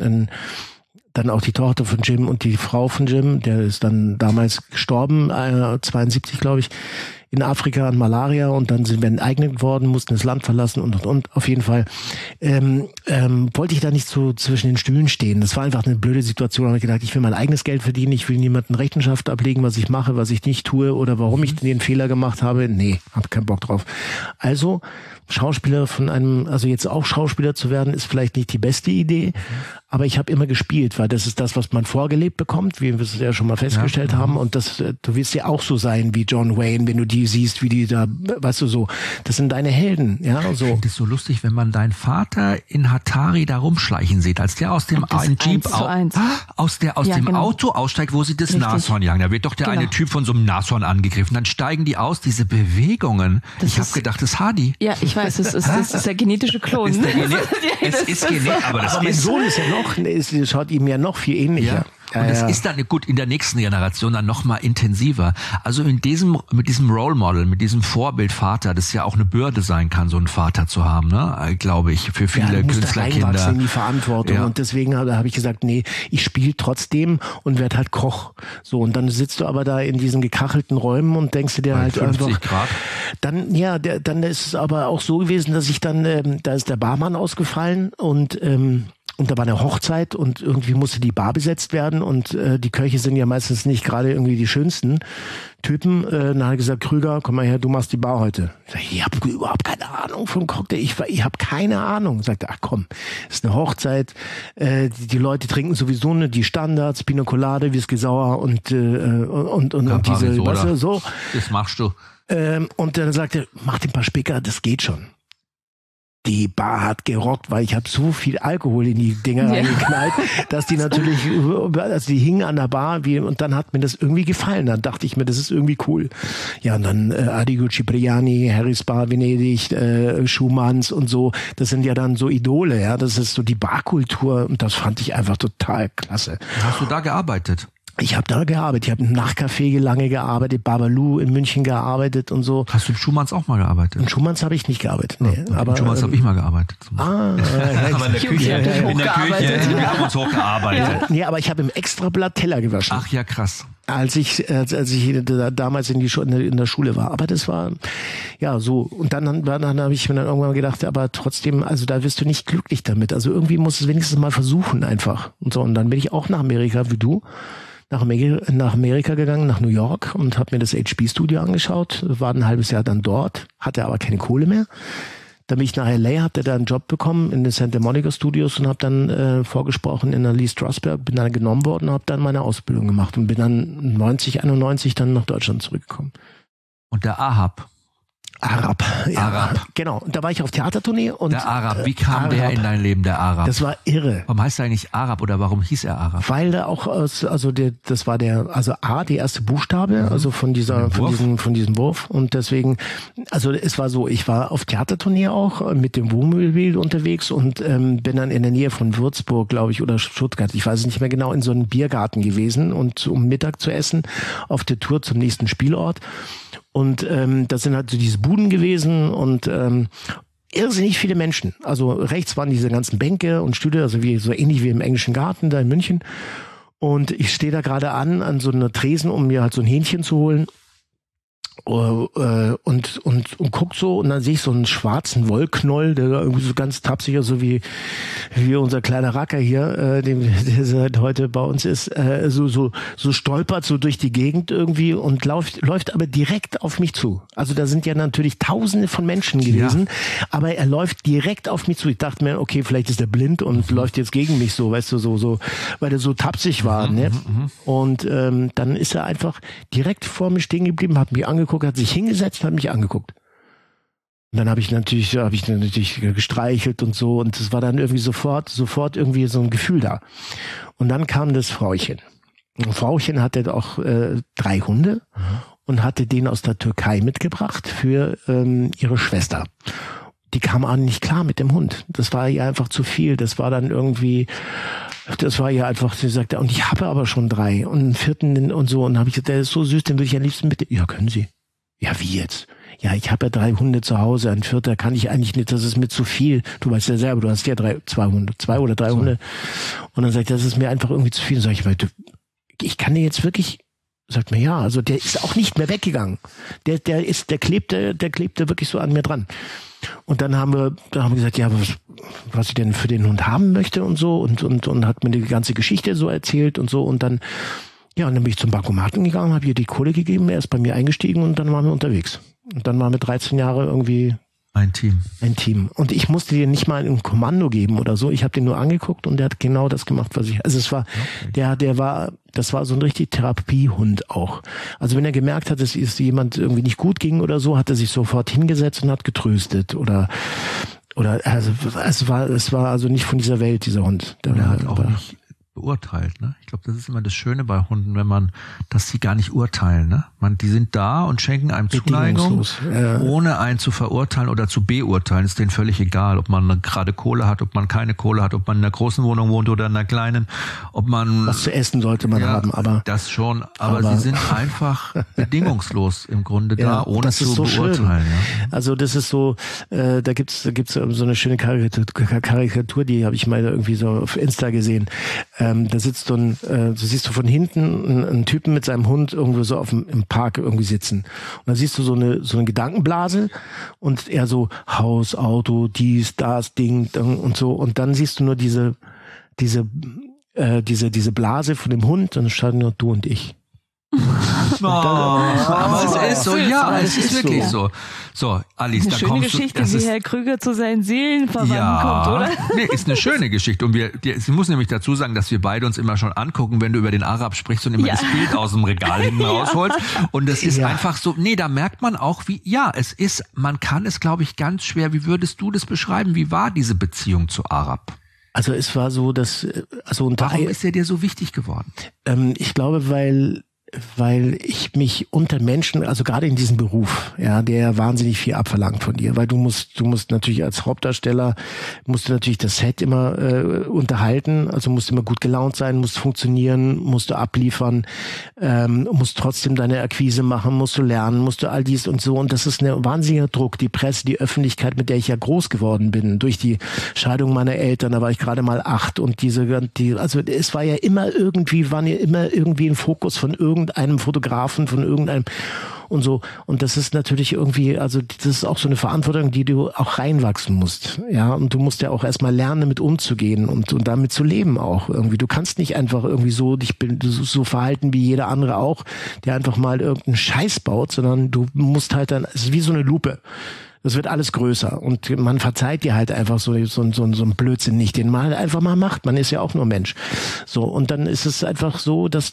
dann auch die Tochter von Jim und die Frau von Jim, der ist dann damals gestorben, 72 glaube ich, in Afrika an Malaria, und dann sind wir enteignet geworden, mussten das Land verlassen und. Auf jeden Fall wollte ich da nicht so zwischen den Stühlen stehen. Das war einfach eine blöde Situation. Da habe ich gedacht, ich will mein eigenes Geld verdienen, ich will niemandem Rechenschaft ablegen, was ich mache, was ich nicht tue oder warum ich den Fehler gemacht habe. Nee, habe keinen Bock drauf. Also Schauspieler also jetzt auch Schauspieler zu werden, ist vielleicht nicht die beste Idee, aber ich habe immer gespielt, weil das ist das, was man vorgelebt bekommt, wie wir es ja schon mal festgestellt haben, und du willst ja auch so sein wie John Wayne, wenn du die siehst, wie die da, weißt du, so, das sind deine Helden, ja, so. Ich finde es so lustig, wenn man deinen Vater in Hatari da rumschleichen sieht, als der aus dem Jeep aus dem Auto aussteigt, wo sie das Nashorn jagen, da wird doch der eine Typ von so einem Nashorn angegriffen, dann steigen die aus, diese Bewegungen, ich habe gedacht, das ist Hardy. Ja, ich weiß, das ist der genetische Klon. Es ist genetisch, aber mein Sohn ist ja noch, schaut ihm ja noch viel ähnlicher. Ja. Und es ist dann gut in der nächsten Generation dann noch mal intensiver. Also mit diesem Role Model, mit diesem Vorbildvater, das ja auch eine Bürde sein kann, so einen Vater zu haben, ne? Glaube ich, für viele Künstlerkinder. In die Verantwortung. Ja. Und deswegen habe ich gesagt, nee, ich spiele trotzdem und werde halt Koch. So, und dann sitzt du aber da in diesen gekachelten Räumen und denkst dir halt 50 einfach. Grad. Dann ist es aber auch so gewesen, dass ich dann, da ist der Barmann ausgefallen und da war eine Hochzeit und irgendwie musste die Bar besetzt werden und die Köche sind ja meistens nicht gerade irgendwie die schönsten Typen. Dann hat er gesagt, Krüger, komm mal her, du machst die Bar heute. Ich habe überhaupt keine Ahnung vom Cocktail. Ich habe keine Ahnung. Sagte, ach komm, ist eine Hochzeit. Die Leute trinken sowieso nur die Standards, Pina Colada, Whisky Sauer und diese, weißt du, so. Das machst du. Und dann sagte er, mach den paar Spicker, das geht schon. Die Bar hat gerockt, weil ich habe so viel Alkohol in die Dinger reingeknallt, dass die natürlich, also die hingen an der Bar und dann hat mir das irgendwie gefallen. Dann dachte ich mir, das ist irgendwie cool. Ja, und dann Arrigo Cipriani, Harry's Bar Venedig, Schumanns und so, das sind ja dann so Idole, ja, das ist so die Barkultur und das fand ich einfach total klasse. Hast du da gearbeitet? Ich habe da gearbeitet. Ich habe im Nachtcafé lange gearbeitet, Babalu in München gearbeitet und so. Hast du im Schumanns auch mal gearbeitet? In Schumanns habe ich nicht gearbeitet. Nee, aber in Schumanns habe ich mal gearbeitet. Aber in der Küche. Wir haben uns hochgearbeitet. Ja, nee, aber ich habe im Extrablatt Teller gewaschen. Ach ja, krass. Als ich damals in der Schule war. Aber das war ja so. Und dann habe ich mir dann irgendwann gedacht, aber trotzdem, also da wirst du nicht glücklich damit. Also irgendwie musst du es wenigstens mal versuchen einfach. Und so. Und dann bin ich auch nach Amerika wie du. Nach Amerika gegangen, nach New York, und habe mir das HB-Studio angeschaut, war ein halbes Jahr dann dort, hatte aber keine Kohle mehr. Dann bin ich nach LA, habe da einen Job bekommen in den Santa Monica Studios und habe dann vorgesprochen in der Lee Strasberg, bin dann genommen worden und habe dann meine Ausbildung gemacht und bin dann 91 dann nach Deutschland zurückgekommen. Und der Arab, ja. Genau. Und da war ich auf Theatertournee. Und der Arab, wie kam der in dein Leben, der Arab? Das war irre. Warum heißt er eigentlich Arab oder warum hieß er Arab? Weil da auch, das war A, die erste Buchstabe, also von diesem Wurf. Und deswegen, also es war so, ich war auf Theatertournee auch mit dem Wohnmobil unterwegs und bin dann in der Nähe von Würzburg, glaube ich, oder Stuttgart, ich weiß es nicht mehr genau, in so einem Biergarten gewesen und um Mittag zu essen auf der Tour zum nächsten Spielort. Und das sind halt so diese Buden gewesen und irrsinnig viele Menschen. Also rechts waren diese ganzen Bänke und Stühle, also so ähnlich wie im Englischen Garten da in München. Und ich stehe da gerade an so einer Tresen, um mir halt so ein Hähnchen zu holen. Und guckt so und dann sehe ich so einen schwarzen Wollknoll, der irgendwie so ganz tapsig, so wie unser kleiner Racker hier, der seit heute bei uns ist, so stolpert so durch die Gegend irgendwie und läuft aber direkt auf mich zu. Also da sind ja natürlich Tausende von Menschen gewesen, aber er läuft direkt auf mich zu. Ich dachte mir, okay, vielleicht ist er blind und läuft jetzt gegen mich so, weißt du, so, weil er so tapsig war, ne? Und dann ist er einfach direkt vor mir stehen geblieben, hat mich angeguckt angeguckt, hat sich hingesetzt und hat mich angeguckt. Und dann habe ich natürlich gestreichelt und so und es war dann irgendwie sofort irgendwie so ein Gefühl da. Und dann kam das Frauchen. Und Frauchen hatte auch 3 Hunde und hatte den aus der Türkei mitgebracht für ihre Schwester. Die kam auch nicht klar mit dem Hund. Das war ihr einfach zu viel. Das war ihr einfach, sie sagte, und ich habe aber schon 3 und einen 4. und so. Und dann habe ich gesagt, der ist so süß, den würde ich am liebsten mit. Ja, können Sie. Ja, wie jetzt? Ja, ich habe ja 3 Hunde zu Hause, ein 4. kann ich eigentlich nicht, das ist mir zu viel. Du weißt ja selber, du hast ja 2 oder 3 Hunde. Und dann sagt er, das ist mir einfach irgendwie zu viel. Dann sag ich kann dir jetzt wirklich, sagt mir, ja, also der ist auch nicht mehr weggegangen. Der klebte wirklich so an mir dran. Und dann haben wir gesagt, ja, was ich denn für den Hund haben möchte und so und hat mir die ganze Geschichte so erzählt und so und dann, ja, und dann bin ich zum Bankomaten gegangen, habe ihr die Kohle gegeben, er ist bei mir eingestiegen und dann waren wir unterwegs. Und dann waren wir 13 Jahre irgendwie ein Team. Und ich musste dir nicht mal ein Kommando geben oder so. Ich habe den nur angeguckt und der hat genau das gemacht, was ich. Also es war, das war so ein richtig Therapiehund auch. Also wenn er gemerkt hat, dass es jemand irgendwie nicht gut ging oder so, hat er sich sofort hingesetzt und hat getröstet oder also es war also nicht von dieser Welt, dieser Hund. Der hat auch nicht beurteilt, ne? Ich glaube, das ist immer das Schöne bei Hunden, dass sie gar nicht urteilen, ne? Die sind da und schenken einem Zuneigung, ohne einen zu verurteilen oder zu beurteilen. Ist denen völlig egal, ob man gerade Kohle hat, ob man keine Kohle hat, ob man in einer großen Wohnung wohnt oder in einer kleinen, ob man... Was zu essen sollte man haben, aber... Das schon, aber sie sind einfach bedingungslos im Grunde da, ohne zu beurteilen. Ja. Also das ist so, da gibt's so eine schöne Karikatur, die habe ich mal irgendwie so auf Insta gesehen. Da sitzt du siehst du von hinten einen Typen mit seinem Hund irgendwo so im Park irgendwie sitzen. Und dann siehst du so eine Gedankenblase und er so Haus, Auto, dies, das, Ding und so. Und dann siehst du nur diese Blase von dem Hund und dann standen nur du und ich. Aber es ist so, ja, es ist wirklich so. So, Alice, da kommst du. Eine schöne Geschichte, wie Herr Krüger zu seinen Seelenverwandten kommt, oder? Nee, ist eine schöne Geschichte. Und sie muss nämlich dazu sagen, dass wir beide uns immer schon angucken, wenn du über den Arab sprichst und immer das Bild aus dem Regal hinten rausholst. Und das ist einfach so, da merkt man auch, man kann es, glaube ich, ganz schwer, wie würdest du das beschreiben? Wie war diese Beziehung zu Arab? Also es war so, dass... Warum ist er dir so wichtig geworden? Ich glaube, weil ich mich unter Menschen, also gerade in diesem Beruf, der wahnsinnig viel abverlangt von dir, weil du musst natürlich als Hauptdarsteller, musst du natürlich das Set immer unterhalten, also musst immer gut gelaunt sein, musst funktionieren, musst du abliefern, musst trotzdem deine Akquise machen, musst du lernen, musst du all dies und so und das ist ein wahnsinniger Druck, die Presse, die Öffentlichkeit, mit der ich ja groß geworden bin, durch die Scheidung meiner Eltern, da war ich gerade mal 8 und also es war ja immer irgendwie ein Fokus von irgendeinem Fotografen, von irgendeinem und so. Und das ist natürlich irgendwie, also das ist auch so eine Verantwortung, die du auch reinwachsen musst. Ja, und du musst ja auch erstmal lernen, damit umzugehen und damit zu leben auch irgendwie. Du kannst nicht einfach irgendwie dich so verhalten wie jeder andere auch, der einfach mal irgendeinen Scheiß baut, sondern du musst halt dann, es ist wie so eine Lupe. Das wird alles größer und man verzeiht dir halt einfach so ein Blödsinn nicht, den man halt einfach mal macht. Man ist ja auch nur Mensch. So, und dann ist es einfach so, dass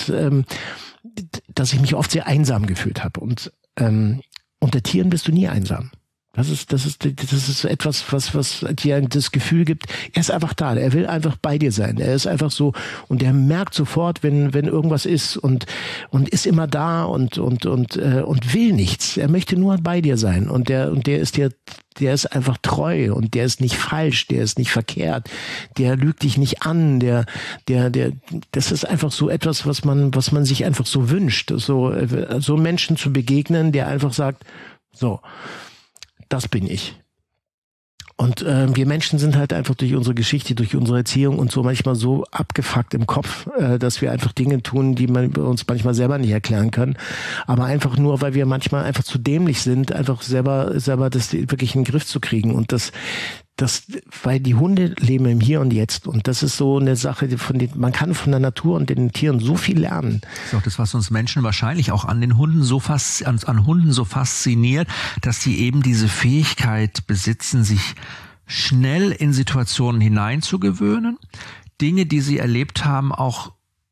ich mich oft sehr einsam gefühlt habe. Und unter Tieren bist du nie einsam. Das ist etwas, was dir das Gefühl gibt, er ist einfach da, er will einfach bei dir sein. Er ist einfach so und er merkt sofort, wenn irgendwas ist und ist immer da und will nichts. Er möchte nur bei dir sein und der ist einfach treu und der ist nicht falsch, der ist nicht verkehrt, der lügt dich nicht an, das ist einfach so etwas, was man sich einfach so wünscht, so Menschen zu begegnen, der einfach sagt, so, das bin ich. Und wir Menschen sind halt einfach durch unsere Geschichte, durch unsere Erziehung und so manchmal so abgefuckt im Kopf, dass wir einfach Dinge tun, die man uns manchmal selber nicht erklären können. Aber einfach nur, weil wir manchmal einfach zu dämlich sind, einfach selber das wirklich in den Griff zu kriegen. Und weil die Hunde leben im Hier und Jetzt und das ist so eine Sache, man kann von der Natur und den Tieren so viel lernen. Das ist auch das, was uns Menschen wahrscheinlich auch an Hunden so fasziniert, dass sie eben diese Fähigkeit besitzen, sich schnell in Situationen hineinzugewöhnen, Dinge, die sie erlebt haben, auch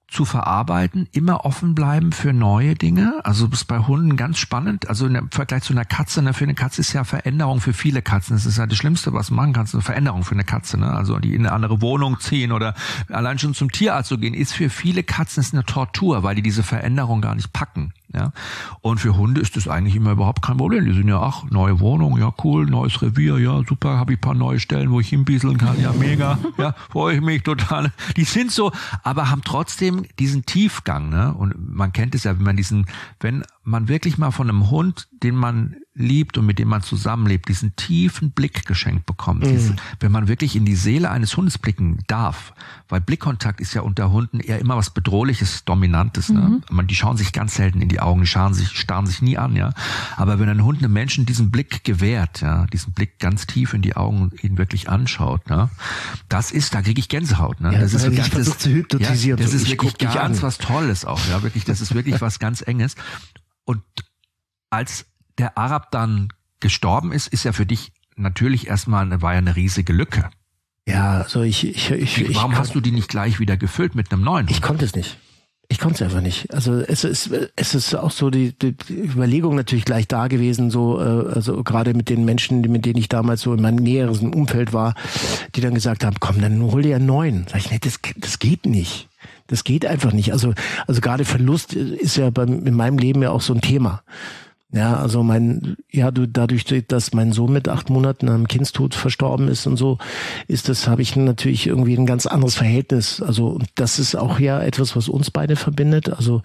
zu verarbeiten, immer offen bleiben für neue Dinge. Also das ist bei Hunden ganz spannend. Also im Vergleich zu einer Katze, ne, für eine Katze ist ja Veränderung für viele Katzen. Das ist ja das Schlimmste, was du machen kannst, eine Veränderung für eine Katze. Ne? Also die in eine andere Wohnung ziehen oder allein schon zum Tierarzt zu gehen, ist für viele Katzen ist eine Tortur, weil die diese Veränderung gar nicht packen. Ja, und für Hunde ist das eigentlich immer überhaupt kein Problem. Die sind ja, ach, neue Wohnung, ja cool, neues Revier, ja super, habe ich ein paar neue Stellen, wo ich hinbieseln kann, ja mega, ja, freue ich mich total. Die sind so, aber haben trotzdem diesen Tiefgang, ne? Und man kennt es ja, wenn man wirklich mal von einem Hund, den man liebt und mit dem man zusammenlebt, diesen tiefen Blick geschenkt bekommt, wenn man wirklich in die Seele eines Hundes blicken darf, weil Blickkontakt ist ja unter Hunden eher immer was Bedrohliches, Dominantes, ne? Die schauen sich ganz selten in die Augen, die starren sich nie an, ja. Aber wenn ein Hund einem Menschen diesen Blick gewährt, ja, diesen Blick ganz tief in die Augen und ihn wirklich anschaut, ne, da kriege ich Gänsehaut, ne. Ja, das ist wirklich, versucht zu hypnotisieren. Ja, das ist wirklich ganz was Tolles auch, ja, wirklich, das ist wirklich was ganz Enges. Und als der Arab dann gestorben ist ja für dich natürlich war ja eine riesige Lücke. Ja, also warum hast du die nicht gleich wieder gefüllt mit einem neuen? Ich konnte es nicht. Ich konnte es einfach nicht. Also es ist auch so die Überlegung natürlich gleich da gewesen, so also gerade mit den Menschen, mit denen ich damals so in meinem näheren Umfeld war, die dann gesagt haben, komm, dann hol dir einen neuen. Sag ich, nee, das geht nicht. Das geht einfach nicht. Also gerade Verlust ist ja in meinem Leben ja auch so ein Thema. Ja, also dadurch, dass mein Sohn mit 8 Monaten am Kindstod verstorben ist und so, habe ich natürlich irgendwie ein ganz anderes Verhältnis. Also, und das ist auch ja etwas, was uns beide verbindet. Also,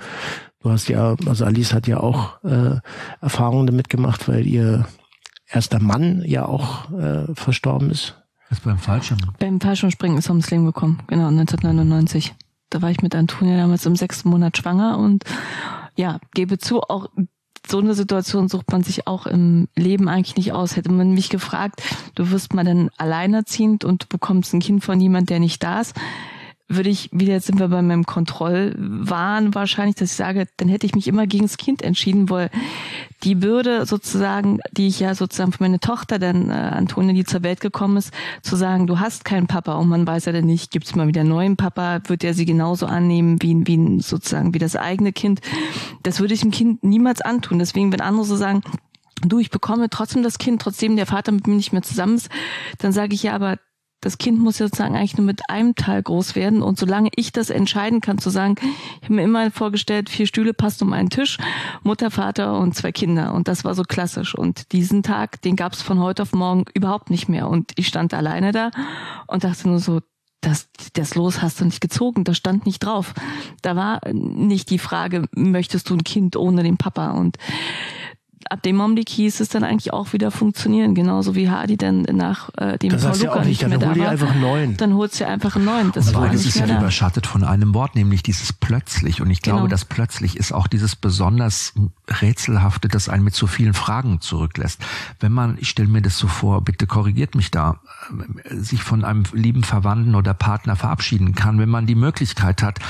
Alice hat ja auch Erfahrungen damit gemacht, weil ihr erster Mann ja auch verstorben ist. Das ist beim Fallschirmspringen. Beim Fallschirmspringen ist er ums Leben gekommen, genau, 1999. Da war ich mit Antonia damals im 6. Monat schwanger und ja, gebe zu, auch so eine Situation sucht man sich auch im Leben eigentlich nicht aus. Hätte man mich gefragt, du wirst mal dann alleinerziehend und du bekommst ein Kind von jemand, der nicht da ist, jetzt sind wir bei meinem Kontrollwahn wahrscheinlich, dass ich sage, dann hätte ich mich immer gegen das Kind entschieden, weil die Bürde sozusagen, die ich ja sozusagen für meine Tochter, dann Antonia, die zur Welt gekommen ist, zu sagen, du hast keinen Papa und man weiß ja dann nicht, gibt's mal wieder einen neuen Papa, wird er sie genauso annehmen wie das eigene Kind. Das würde ich dem Kind niemals antun. Deswegen, wenn andere so sagen, du, ich bekomme trotzdem das Kind, trotzdem der Vater mit mir nicht mehr zusammen ist, dann sage ich ja, aber das Kind muss sozusagen eigentlich nur mit einem Teil groß werden. Und solange ich das entscheiden kann, zu sagen, ich habe mir immer vorgestellt, 4 Stühle passt um einen Tisch, Mutter, Vater und 2 Kinder. Und das war so klassisch. Und diesen Tag, den gab es von heute auf morgen überhaupt nicht mehr. Und ich stand alleine da und dachte nur so, das Los hast du nicht gezogen, das stand nicht drauf. Da war nicht die Frage, möchtest du ein Kind ohne den Papa? Und ab dem Augenblick hieß es dann eigentlich auch wieder funktionieren, genauso wie Hardy dann nach dem Paul Luca nicht mehr da war. Dann holst du einfach einen neuen. Das war es ist ja überschattet von einem Wort, nämlich dieses plötzlich. Und ich glaube, das plötzlich ist auch dieses besonders Rätselhafte, das einen mit so vielen Fragen zurücklässt. Wenn man, ich stelle mir das so vor, bitte korrigiert mich da, sich von einem lieben Verwandten oder Partner verabschieden kann, wenn man die Möglichkeit hat,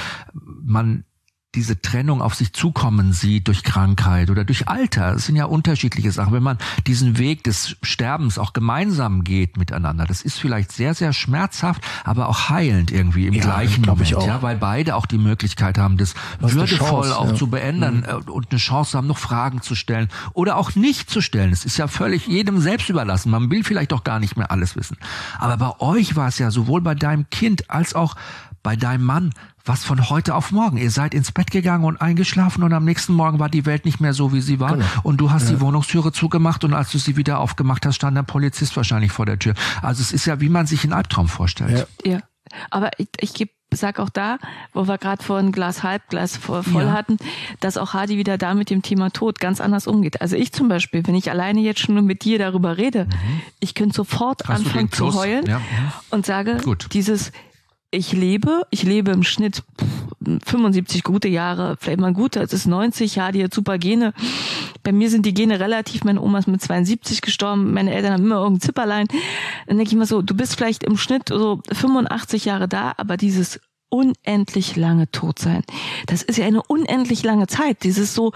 diese Trennung auf sich zukommen sieht durch Krankheit oder durch Alter. Das sind ja unterschiedliche Sachen. Wenn man diesen Weg des Sterbens auch gemeinsam geht miteinander, das ist vielleicht sehr, sehr schmerzhaft, aber auch heilend irgendwie im gleichen Moment. Ja, weil beide auch die Möglichkeit haben, das würdevoll auch zu beenden und eine Chance haben, noch Fragen zu stellen oder auch nicht zu stellen. Es ist ja völlig jedem selbst überlassen. Man will vielleicht auch gar nicht mehr alles wissen. Aber bei euch war es ja sowohl bei deinem Kind als auch bei deinem Mann was von heute auf morgen. Ihr seid ins Bett gegangen und eingeschlafen und am nächsten Morgen war die Welt nicht mehr so, wie sie war. Genau. Und du hast die Wohnungstüre zugemacht und als du sie wieder aufgemacht hast, stand ein Polizist wahrscheinlich vor der Tür. Also es ist ja, wie man sich einen Albtraum vorstellt. Ja. Aber ich sag auch da, wo wir gerade vorhin Glas halb, Glas voll hatten, dass auch Hardy wieder da mit dem Thema Tod ganz anders umgeht. Also ich zum Beispiel, wenn ich alleine jetzt schon nur mit dir darüber rede, ich könnte sofort anfangen zu heulen und sage, ich lebe im Schnitt 75 gute Jahre, vielleicht mal guter, es ist 90, die hat super Gene. Bei mir sind die Gene relativ, meine Oma ist mit 72 gestorben, meine Eltern haben immer irgendein Zipperlein. Dann denke ich mal so, du bist vielleicht im Schnitt so 85 Jahre da, aber dieses unendlich lange tot sein. Das ist ja eine unendlich lange Zeit. Dieses so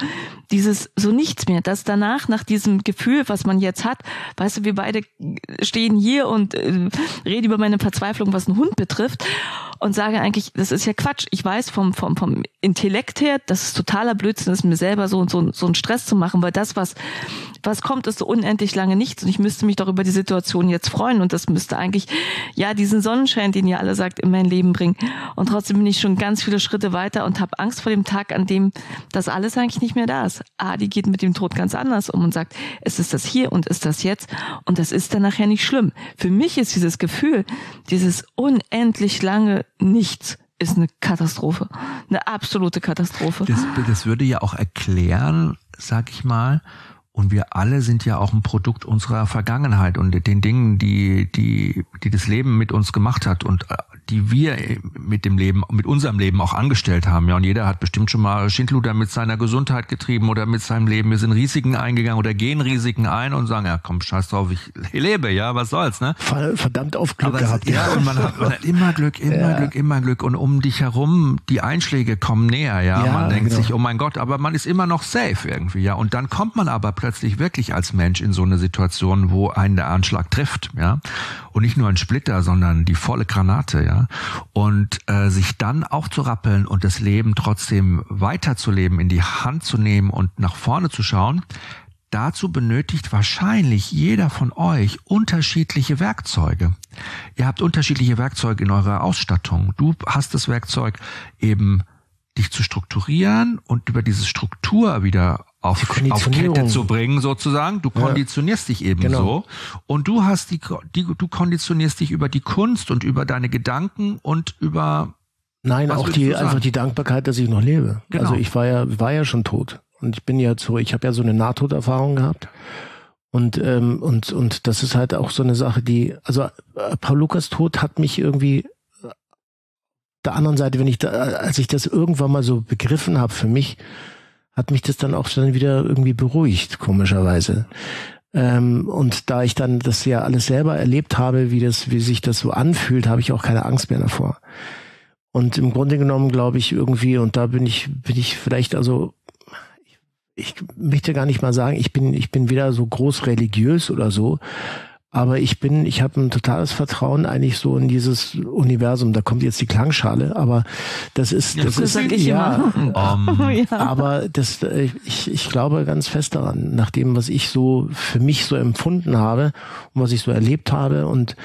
nichts mehr. Das danach, nach diesem Gefühl, was man jetzt hat, weißt du, wir beide stehen hier und reden über meine Verzweiflung, was einen Hund betrifft, und sage eigentlich, das ist ja Quatsch. Ich weiß vom Intellekt her, dass es totaler Blödsinn ist, mir selber so einen Stress zu machen, weil das, was kommt, ist so unendlich lange nichts, und ich müsste mich doch über die Situation jetzt freuen, und das müsste eigentlich, ja, diesen Sonnenschein, den ihr alle sagt, in mein Leben bringen. Und trotzdem bin ich schon ganz viele Schritte weiter und habe Angst vor dem Tag, an dem das alles eigentlich nicht mehr da ist. Adi geht mit dem Tod ganz anders um und sagt, es ist das hier und ist das jetzt, und das ist dann nachher nicht schlimm. Für mich ist dieses Gefühl, dieses unendlich lange Nichts, ist eine Katastrophe. Eine absolute Katastrophe. Das würde ja auch erklären, sag ich mal, und wir alle sind ja auch ein Produkt unserer Vergangenheit und den Dingen, die das Leben mit uns gemacht hat und die wir mit unserem Leben auch angestellt haben. Ja, und jeder hat bestimmt schon mal Schindluder mit seiner Gesundheit getrieben oder mit seinem Leben. Wir sind Risiken eingegangen oder gehen Risiken ein und sagen, ja komm, scheiß drauf, ich lebe, ja, was soll's, ne? Verdammt auf Glück gehabt. Ja, und man hat immer Glück. Und um dich herum, die Einschläge kommen näher, ja. Man denkt sich, oh mein Gott, aber man ist immer noch safe irgendwie, ja. Und dann kommt man aber plötzlich wirklich als Mensch in so eine Situation, wo einen der Anschlag trifft, ja. Und nicht nur ein Splitter, sondern die volle Granate, ja. Und sich dann auch zu rappeln und das Leben trotzdem weiterzuleben, in die Hand zu nehmen und nach vorne zu schauen, dazu benötigt wahrscheinlich jeder von euch unterschiedliche Werkzeuge. Ihr habt unterschiedliche Werkzeuge in eurer Ausstattung. Du hast das Werkzeug, eben dich zu strukturieren und über diese Struktur wieder auf Kette zu bringen, sozusagen. Du konditionierst dich eben so. Und du hast du konditionierst dich über die Kunst und über deine Gedanken und über... Nein, auch einfach die Dankbarkeit, dass ich noch lebe. Genau. Also ich war ja schon tot. Und ich habe ja so eine Nahtoderfahrung gehabt. Und das ist halt auch so eine Sache, also Paul Lukas Tod hat mich irgendwie, der anderen Seite, als ich das irgendwann mal so begriffen habe für mich, hat mich das dann auch dann wieder irgendwie beruhigt, komischerweise. Und da ich dann das ja alles selber erlebt habe, wie sich das so anfühlt, habe ich auch keine Angst mehr davor. Und im Grunde genommen glaube ich irgendwie, und da bin ich vielleicht, also ich möchte gar nicht mal sagen, ich bin weder so groß religiös oder so, aber ich habe ein totales Vertrauen eigentlich so in dieses Universum. Da kommt jetzt die Klangschale, aber das sag ich immer. Aber ich glaube ganz fest daran, nach dem, was ich so für mich so empfunden habe und was ich so erlebt habe und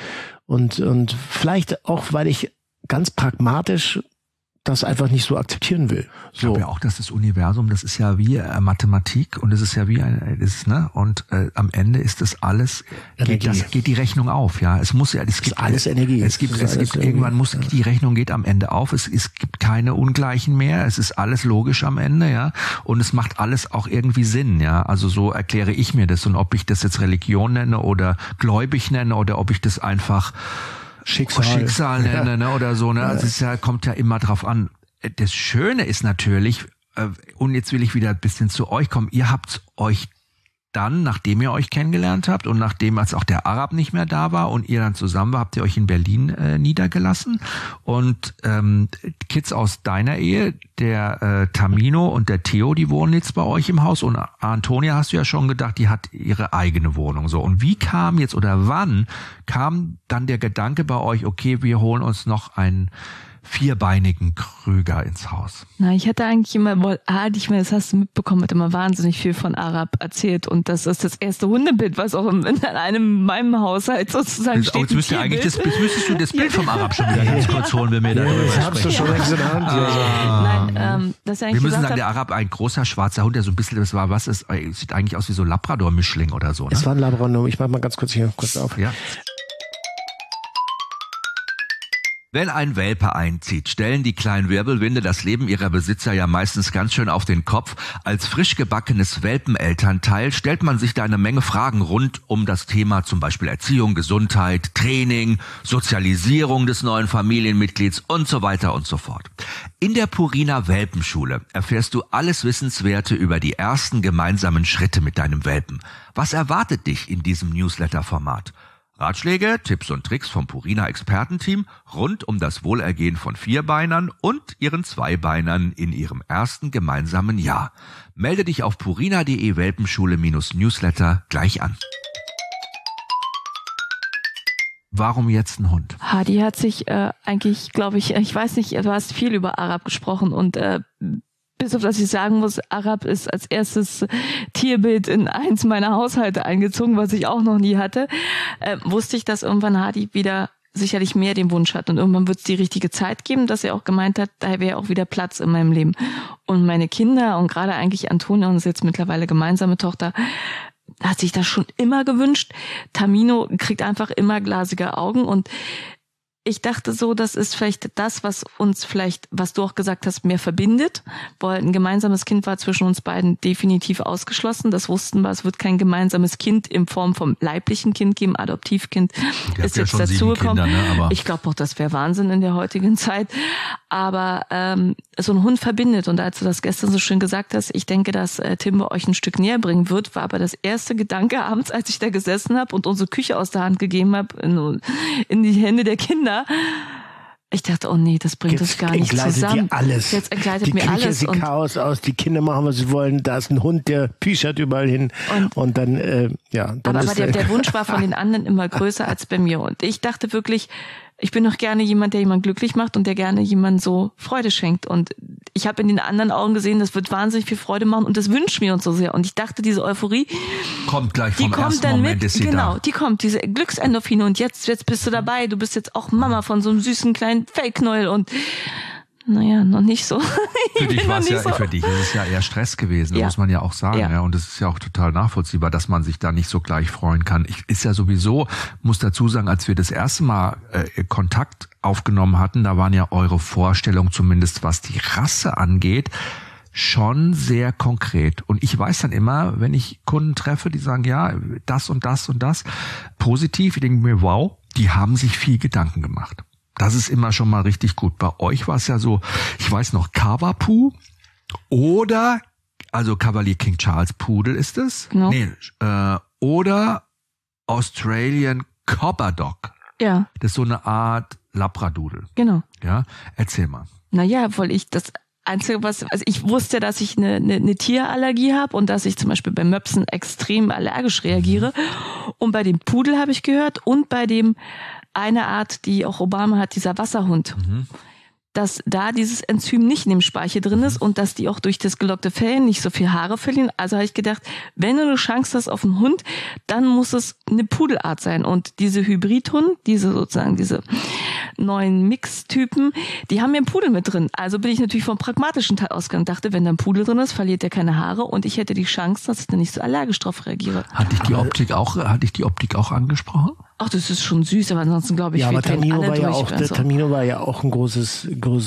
vielleicht auch, weil ich ganz pragmatisch das einfach nicht so akzeptieren will. Ich glaube ja auch, dass das Universum, das ist ja wie Mathematik und es ist ja wie und am Ende ist das alles, geht die Rechnung auf, ja. Es gibt alles Energie. Irgendwann muss die Rechnung geht am Ende auf. Es gibt keine Ungleichen mehr. Es ist alles logisch am Ende, ja. Und es macht alles auch irgendwie Sinn, ja. Also so erkläre ich mir das. Und ob ich das jetzt Religion nenne oder gläubig nenne oder ob ich das einfach Schicksal nenne, ne, oder so, ne? Also es kommt ja immer drauf an. Das Schöne ist natürlich, und jetzt will ich wieder ein bisschen zu euch kommen, ihr habt euch dann, nachdem ihr euch kennengelernt habt und nachdem als auch der Arab nicht mehr da war und ihr dann zusammen war, habt ihr euch in Berlin niedergelassen. Und Kids aus deiner Ehe, der Tamino und der Theo, die wohnen jetzt bei euch im Haus. Und Antonia, hast du ja schon gedacht, die hat ihre eigene Wohnung. So. Und wie kam jetzt oder wann kam dann der Gedanke bei euch, okay, wir holen uns noch einen vierbeinigen Krüger ins Haus? Na, ich hatte eigentlich immer, das hast du mitbekommen, hat immer wahnsinnig viel von Arab erzählt, und das ist das erste Hundebild, was auch in meinem Haushalt sozusagen steht. Jetzt müsstest du das Bild vom Arab schon wieder ganz kurz holen, wenn wir darüber sprechen. Habst du schon längst in der Hand. Nein, das wir müssen sagen, der Arab, ein großer schwarzer Hund, der so ein bisschen, sieht eigentlich aus wie so Labrador-Mischling oder so, ne? Es war ein Labrador, ich mach mal ganz kurz auf. Ja. Wenn ein Welpe einzieht, stellen die kleinen Wirbelwinde das Leben ihrer Besitzer ja meistens ganz schön auf den Kopf. Als frisch gebackenes Welpenelternteil stellt man sich da eine Menge Fragen rund um das Thema, zum Beispiel Erziehung, Gesundheit, Training, Sozialisierung des neuen Familienmitglieds und so weiter und so fort. In der Purina Welpenschule erfährst du alles Wissenswerte über die ersten gemeinsamen Schritte mit deinem Welpen. Was erwartet dich in diesem Newsletter-Format? Ratschläge, Tipps und Tricks vom Purina-Expertenteam rund um das Wohlergehen von Vierbeinern und ihren Zweibeinern in ihrem ersten gemeinsamen Jahr. Melde dich auf purina.de Welpenschule-Newsletter gleich an. Warum jetzt ein Hund? Hadi hat sich eigentlich, glaube ich weiß nicht, du hast viel über Arab gesprochen und bis auf das ich sagen muss, Arab ist als erstes Tierbild in eins meiner Haushalte eingezogen, was ich auch noch nie hatte, wusste ich, dass irgendwann Hadi wieder sicherlich mehr den Wunsch hat und irgendwann wird es die richtige Zeit geben, dass er auch gemeint hat, da wäre auch wieder Platz in meinem Leben. Und meine Kinder und gerade eigentlich Antonia, unsere jetzt mittlerweile gemeinsame Tochter, hat sich das schon immer gewünscht. Tamino kriegt einfach immer glasige Augen und ich dachte so, das ist vielleicht das, was uns vielleicht, was du auch gesagt hast, mehr verbindet, weil ein gemeinsames Kind war zwischen uns beiden definitiv ausgeschlossen. Das wussten wir, es wird kein gemeinsames Kind in Form vom leiblichen Kind geben, Adoptivkind ist jetzt dazugekommen. Ne, ich glaube auch, das wäre Wahnsinn in der heutigen Zeit. Aber so ein Hund verbindet und als du das gestern so schön gesagt hast, ich denke, dass Timber euch ein Stück näher bringen wird, war aber das erste Gedanke abends, als ich da gesessen habe und unsere Küche aus der Hand gegeben habe in die Hände der Kinder. Ich dachte, oh nee, das bringt uns gar nicht zusammen. Alles. Jetzt entgleitet die mir Küche alles. sieht Chaos aus, die Kinder machen, was sie wollen, da ist ein Hund, der pischert überall hin und dann, dann aber ist der Wunsch war von den anderen immer größer als bei mir und ich dachte wirklich, ich bin doch gerne jemand, der jemand glücklich macht und der gerne jemand so Freude schenkt. Und ich habe in den anderen Augen gesehen, das wird wahnsinnig viel Freude machen und das wünschen wir uns so sehr. Und ich dachte, diese Euphorie kommt gleich vom die kommt ersten dann Moment, mit, ist sie genau, da. die kommt, diese Glücksendorphine und jetzt bist du dabei. Du bist jetzt auch Mama von so einem süßen kleinen Fellknäuel und naja, noch nicht so. Für dich ist es ja eher Stress gewesen, muss man ja auch sagen. Ja. Und es ist ja auch total nachvollziehbar, dass man sich da nicht so gleich freuen kann. Ist ja sowieso, muss dazu sagen, als wir das erste Mal Kontakt aufgenommen hatten, da waren ja eure Vorstellungen, zumindest was die Rasse angeht, schon sehr konkret. Und ich weiß dann immer, wenn ich Kunden treffe, die sagen, ja, das und das und das, positiv, ich denke mir, wow, die haben sich viel Gedanken gemacht. Das ist immer schon mal richtig gut. Bei euch war es ja so, ich weiß noch, Cavapoo oder, also Cavalier King Charles Pudel ist es? Genau. Nee, oder Australian Copper Dog. Ja. Das ist so eine Art Labradoodle. Genau. Ja, erzähl mal. Naja, weil ich das Einzige, also ich wusste, dass ich eine Tierallergie habe und dass ich zum Beispiel bei Möpsen extrem allergisch reagiere. Und bei dem Pudel habe ich gehört und bei dem eine Art, die auch Obama hat, dieser Wasserhund, dass da dieses Enzym nicht in dem Speichel drin ist und dass die auch durch das gelockte Fell nicht so viel Haare verlieren. Also habe ich gedacht, wenn du eine Chance hast auf einen Hund, dann muss es eine Pudelart sein. Und diese Hybridhund, diese neuen Mixtypen, die haben ja einen Pudel mit drin. Also bin ich natürlich vom pragmatischen Teil ausgegangen. Dachte, wenn da ein Pudel drin ist, verliert er keine Haare und ich hätte die Chance, dass ich dann nicht so allergisch drauf reagiere. Hatte ich die Optik auch angesprochen? Ach, das ist schon süß, aber ansonsten glaube ich, aber Tamino war ja auch ein großes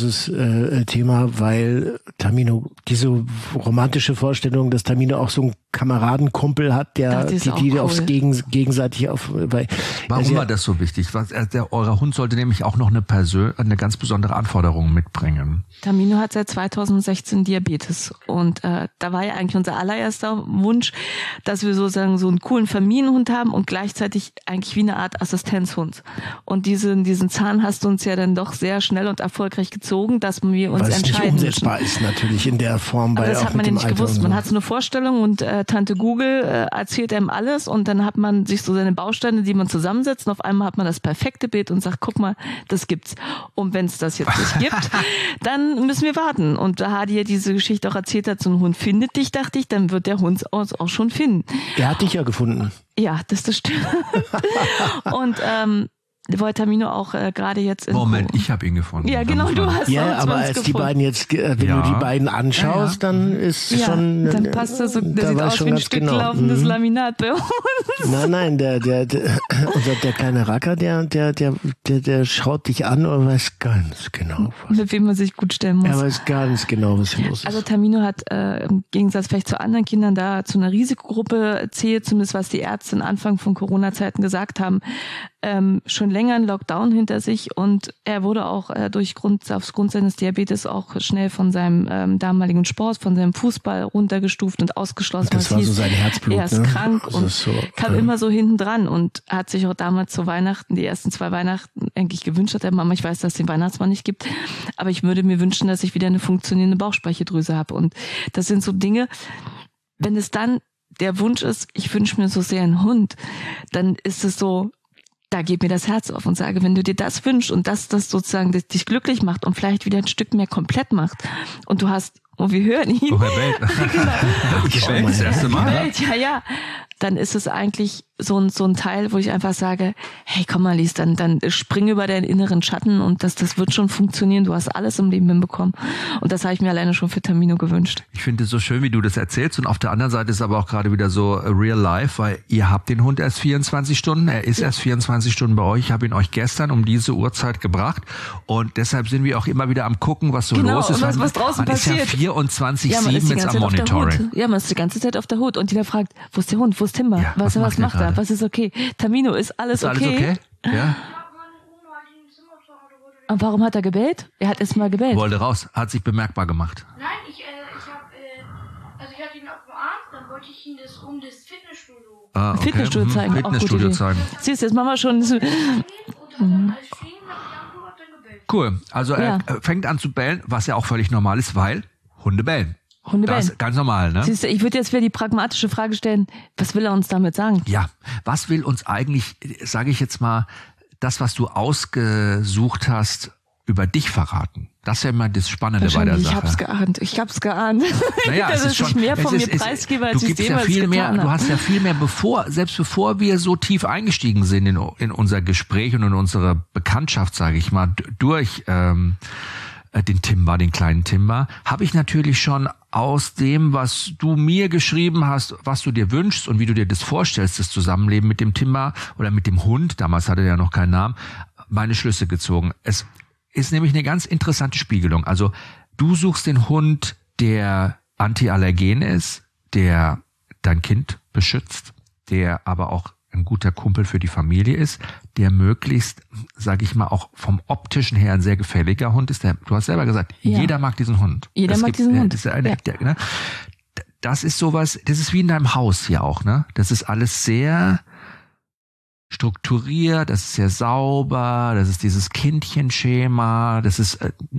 Thema, weil Tamino diese romantische Vorstellung, dass Tamino auch so einen Kameradenkumpel hat, der die aufs gegenseitig auf. Warum war das so wichtig? Euer Hund sollte nämlich auch noch eine ganz besondere Anforderung mitbringen. Tamino hat seit 2016 Diabetes und da war ja eigentlich unser allererster Wunsch, dass wir sozusagen so einen coolen Familienhund haben und gleichzeitig eigentlich wie eine Art Assistenzhund. Und diesen Zahn hast du uns ja dann doch sehr schnell und erfolgreich gezogen, dass wir uns entscheiden müssen. Weil es nicht umsetzbar ist natürlich in der Form. Aber das hat man ja nicht gewusst. Man hat so eine Vorstellung und Tante Google erzählt einem alles und dann hat man sich so seine Bausteine, die man zusammensetzt und auf einmal hat man das perfekte Bild und sagt, guck mal, das gibt's. Und wenn es das jetzt nicht gibt, dann müssen wir warten. Und da Hadi ja diese Geschichte auch erzählt hat, so ein Hund findet dich, dachte ich, dann wird der Hund uns auch schon finden. Er hat dich ja gefunden. Ja, das stimmt. Und wollte Tamino auch gerade jetzt Moment, ich habe ihn gefunden. Ja, genau, du hast ihn Ja, aber als die beiden jetzt, wenn du die beiden anschaust, dann ist schon... Dann passt das so, der sieht aus wie ein Stück laufendes Laminat bei uns. Nein, der kleine Racker, der schaut dich an und weiß ganz genau, mit wem man sich gut stellen muss. Er weiß ganz genau, was los ist. Also Tamino hat im Gegensatz vielleicht zu anderen Kindern da zu einer Risikogruppe zählt, zumindest was die Ärzte am Anfang von Corona-Zeiten gesagt haben. schon länger einen Lockdown hinter sich und er wurde auch aufgrund seines Diabetes auch schnell von seinem damaligen Sport, von seinem Fußball runtergestuft und ausgeschlossen. Das war so sein Herzblut. Er ist krank und so, kam immer so hinten dran und hat sich auch damals zu Weihnachten, die ersten 2 Weihnachten eigentlich gewünscht hat, Mama, ich weiß, dass es den Weihnachtsmann nicht gibt, aber ich würde mir wünschen, dass ich wieder eine funktionierende Bauchspeicheldrüse habe. Und das sind so Dinge, wenn es dann der Wunsch ist, ich wünsche mir so sehr einen Hund, dann ist es so, da geht mir das Herz auf und sage, wenn du dir das wünschst und das sozusagen dich glücklich macht und vielleicht wieder ein Stück mehr komplett macht und du hast, wir hören ihn. Oh, Herr Belt. Genau. Das erste Mal. Ja. Dann ist es eigentlich so ein Teil, wo ich einfach sage, hey, komm mal, Lies, dann spring über deinen inneren Schatten und das wird schon funktionieren. Du hast alles im Leben hinbekommen. Und das habe ich mir alleine schon für Tamino gewünscht. Ich finde es so schön, wie du das erzählst. Und auf der anderen Seite ist aber auch gerade wieder so real life, weil ihr habt den Hund erst 24 Stunden. Er ist erst 24 Stunden bei euch. Ich habe ihn euch gestern um diese Uhrzeit gebracht. Und deshalb sind wir auch immer wieder am gucken, was so los ist. Was draußen passiert. Ist ja 24/7 jetzt am Monitoring. Ja, man ist die ganze Zeit auf der Hut. Und jeder fragt, wo ist der Hund? Wo ist Timber? Ja, was macht er? Was ist okay? Tamino, ist alles okay? Ist alles okay? Ja. Und warum hat er gebellt? Er hat erst mal gebellt. Wollte raus, hat sich bemerkbar gemacht. Nein, ich hatte ihn auf dem Arm, dann wollte ich ihn das Fitnessstudio. Okay. Fitnessstudio zeigen. Fitnessstudio zeigen. Siehst du, jetzt machen wir schon. Cool. Also er fängt an zu bellen, was ja auch völlig normal ist, weil Hunde bellen. Das ist ganz normal, ne? Siehst du, ich würde jetzt wieder die pragmatische Frage stellen, was will er uns damit sagen? Ja, was will uns eigentlich, sage ich jetzt mal, das, was du ausgesucht hast, über dich verraten? Das wäre immer das Spannende bei der Sache. Ich hab's geahnt. Naja, dass ich mehr von mir preisgebe, als ich jemals getan habe. Du hast ja viel mehr, selbst bevor wir so tief eingestiegen sind in unser Gespräch und in unsere Bekanntschaft, sage ich mal, durch den kleinen Timber, habe ich natürlich schon aus dem, was du mir geschrieben hast, was du dir wünschst und wie du dir das vorstellst, das Zusammenleben mit dem Timber oder mit dem Hund, damals hatte er ja noch keinen Namen, meine Schlüsse gezogen. Es ist nämlich eine ganz interessante Spiegelung. Also du suchst den Hund, der antiallergen ist, der dein Kind beschützt, der aber auch ein guter Kumpel für die Familie ist, der möglichst, sage ich mal, auch vom optischen her ein sehr gefälliger Hund ist. Du hast selber gesagt, jeder mag diesen Hund. Hund. Das ist sowas, das ist wie in deinem Haus hier auch, ne? Das ist alles sehr strukturiert, das ist sehr sauber, das ist dieses Kindchenschema, das ist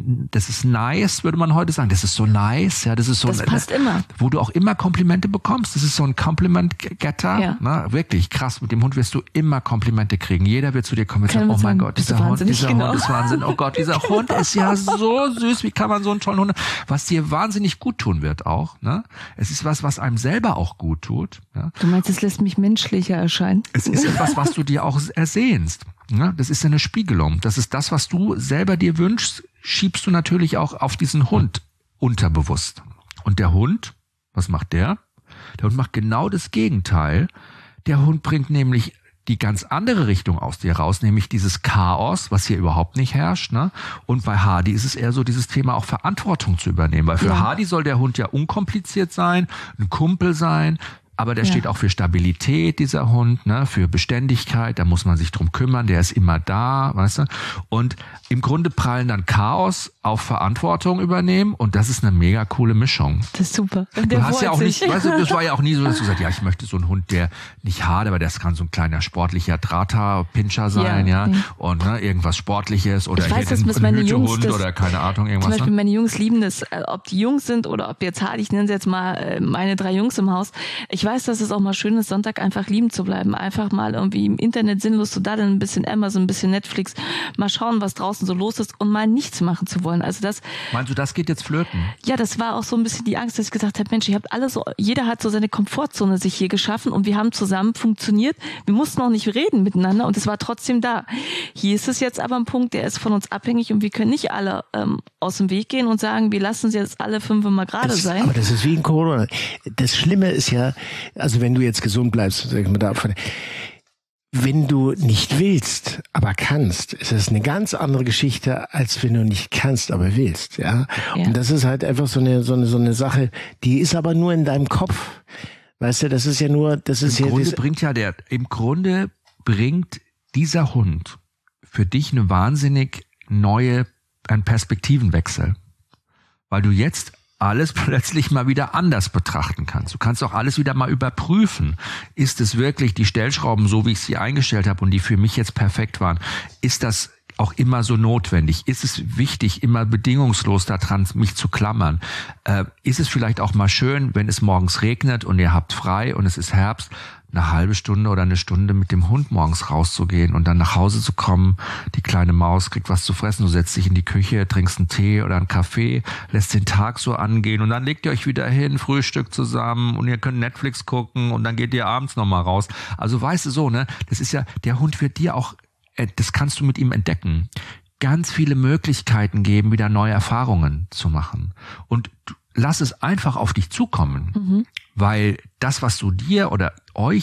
nice, würde man heute sagen. Das ist so nice, ja, das ist so. Das passt immer. Wo du auch immer Komplimente bekommst. Das ist so ein Compliment-Getter, ne? Wirklich krass. Mit dem Hund wirst du immer Komplimente kriegen. Jeder wird zu dir kommen und sagen, oh mein Gott, dieser Hund ist Wahnsinn. Oh Gott, dieser Hund ist ja so süß. Wie kann man so einen tollen Hund, was dir wahnsinnig gut tun wird auch, ne? Es ist was einem selber auch gut tut. Ja? Du meinst, es lässt mich menschlicher erscheinen? Es ist etwas, was du dir auch ersehnst. Ne? Das ist eine Spiegelung. Das ist das, was du selber dir wünschst, schiebst du natürlich auch auf diesen Hund unterbewusst. Und der Hund, was macht der? Der Hund macht genau das Gegenteil. Der Hund bringt nämlich die ganz andere Richtung aus dir raus, nämlich dieses Chaos, was hier überhaupt nicht herrscht. Ne? Und bei Hardy ist es eher so dieses Thema auch Verantwortung zu übernehmen. Weil für Hardy soll der Hund ja unkompliziert sein, ein Kumpel sein, aber der steht auch für Stabilität, dieser Hund, ne, für Beständigkeit, da muss man sich drum kümmern, der ist immer da, weißt du? Und im Grunde prallen dann Chaos auf Verantwortung übernehmen und das ist eine mega coole Mischung. Das ist super. Und du hast ja auch nicht, weißt du, das war ja auch nie so, dass du sagst, ja, ich möchte so einen Hund, der nicht hart, aber das kann so ein kleiner sportlicher Drahthaar-Pinscher sein, und ne, irgendwas Sportliches oder ein Hütehund oder keine Ahnung, irgendwas. Zum Beispiel meine Jungs lieben das, ob die Jungs sind oder ob jetzt Hardy, ich nenne sie jetzt mal meine 3 Jungs im Haus. Ich weiß, dass es auch mal schön ist, Sonntag einfach lieben zu bleiben. Einfach mal irgendwie im Internet sinnlos zu daddeln, ein bisschen Amazon, ein bisschen Netflix, mal schauen, was draußen so los ist und mal nichts machen zu wollen. Also das. Meinst du, das geht jetzt flöten? Ja, das war auch so ein bisschen die Angst, dass ich gesagt habe, Mensch, jeder hat so seine Komfortzone sich hier geschaffen und wir haben zusammen funktioniert. Wir mussten auch nicht reden miteinander und es war trotzdem da. Hier ist es jetzt aber ein Punkt, der ist von uns abhängig und wir können nicht alle aus dem Weg gehen und sagen, wir lassen es jetzt alle 5 mal gerade sein. Aber das ist wie in Corona. Das Schlimme ist ja, also wenn du jetzt gesund bleibst, sag ich mal davon, wenn du nicht willst, aber kannst, ist das eine ganz andere Geschichte, als wenn du nicht kannst, aber willst, ja. Und das ist halt einfach so eine Sache, die ist aber nur in deinem Kopf. Weißt du, das ist ja nur, das ist Im ja Grunde bringt dieser Hund für dich eine wahnsinnig ein Perspektivenwechsel, weil du jetzt alles plötzlich mal wieder anders betrachten kannst. Du kannst auch alles wieder mal überprüfen. Ist es wirklich die Stellschrauben, so wie ich sie eingestellt habe und die für mich jetzt perfekt waren, ist das auch immer so notwendig? Ist es wichtig, immer bedingungslos daran mich zu klammern? Ist es vielleicht auch mal schön, wenn es morgens regnet und ihr habt frei und es ist Herbst, eine halbe Stunde oder eine Stunde mit dem Hund morgens rauszugehen und dann nach Hause zu kommen, die kleine Maus kriegt was zu fressen, du setzt dich in die Küche, trinkst einen Tee oder einen Kaffee, lässt den Tag so angehen und dann legt ihr euch wieder hin, Frühstück zusammen und ihr könnt Netflix gucken und dann geht ihr abends nochmal raus. Also weißt du so, ne, das ist ja, der Hund wird dir auch, das kannst du mit ihm entdecken, ganz viele Möglichkeiten geben, wieder neue Erfahrungen zu machen. Und lass es einfach auf dich zukommen, weil das, was du dir oder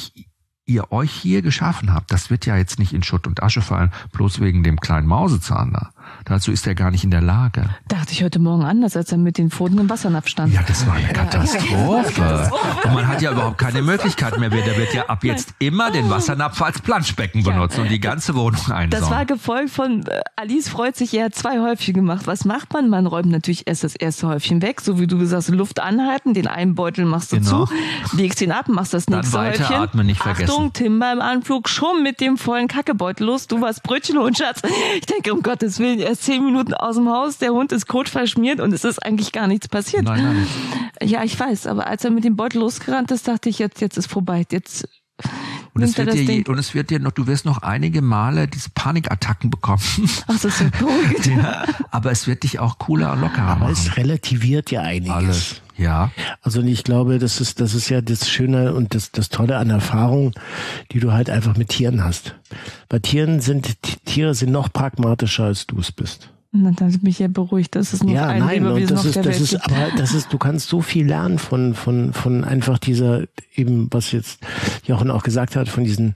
ihr euch hier geschaffen habt, das wird ja jetzt nicht in Schutt und Asche fallen, bloß wegen dem kleinen Mausezahn da. Dazu ist er gar nicht in der Lage. Dachte ich heute Morgen anders, als er mit den Pfoten im Wassernapf stand. Ja, das war eine Katastrophe. Und man hat ja überhaupt keine Möglichkeit mehr. Der wird ja ab jetzt immer den Wassernapf als Planschbecken benutzen und die ganze Wohnung einsaugen. Das war gefolgt von Alice freut sich, er hat 2 Häufchen gemacht. Was macht man? Man räumt natürlich erst das erste Häufchen weg, so wie du gesagt hast, Luft anhalten, den einen Beutel machst du zu, legst ihn ab, machst das nächste dann Häufchen. Atmen nicht vergessen. Achtung, Tim beim Anflug, schon mit dem vollen Kackebeutel los. Du warst Brötchen und Schatz. Ich denke, um Gottes Willen, erst 10 Minuten aus dem Haus, der Hund ist kotverschmiert und es ist eigentlich gar nichts passiert. Nein. Ja, ich weiß, aber als er mit dem Beutel losgerannt ist, dachte ich, jetzt ist vorbei. Jetzt und es wird dir noch, du wirst noch einige Male diese Panikattacken bekommen. Ach, das ist so gut. Ja, aber es wird dich auch cooler und lockerer machen. Es relativiert ja einiges. Alles. Ja. Also ich glaube, das ist ja das Schöne und das Tolle an Erfahrung, die du halt einfach mit Tieren hast. Bei Tiere sind noch pragmatischer, als du es bist. Dann hat mich ja beruhigt, dass es noch ein Lebewesen auf der Welt gibt. Aber du kannst so viel lernen von einfach dieser, eben, was jetzt Jochen auch gesagt hat, von diesen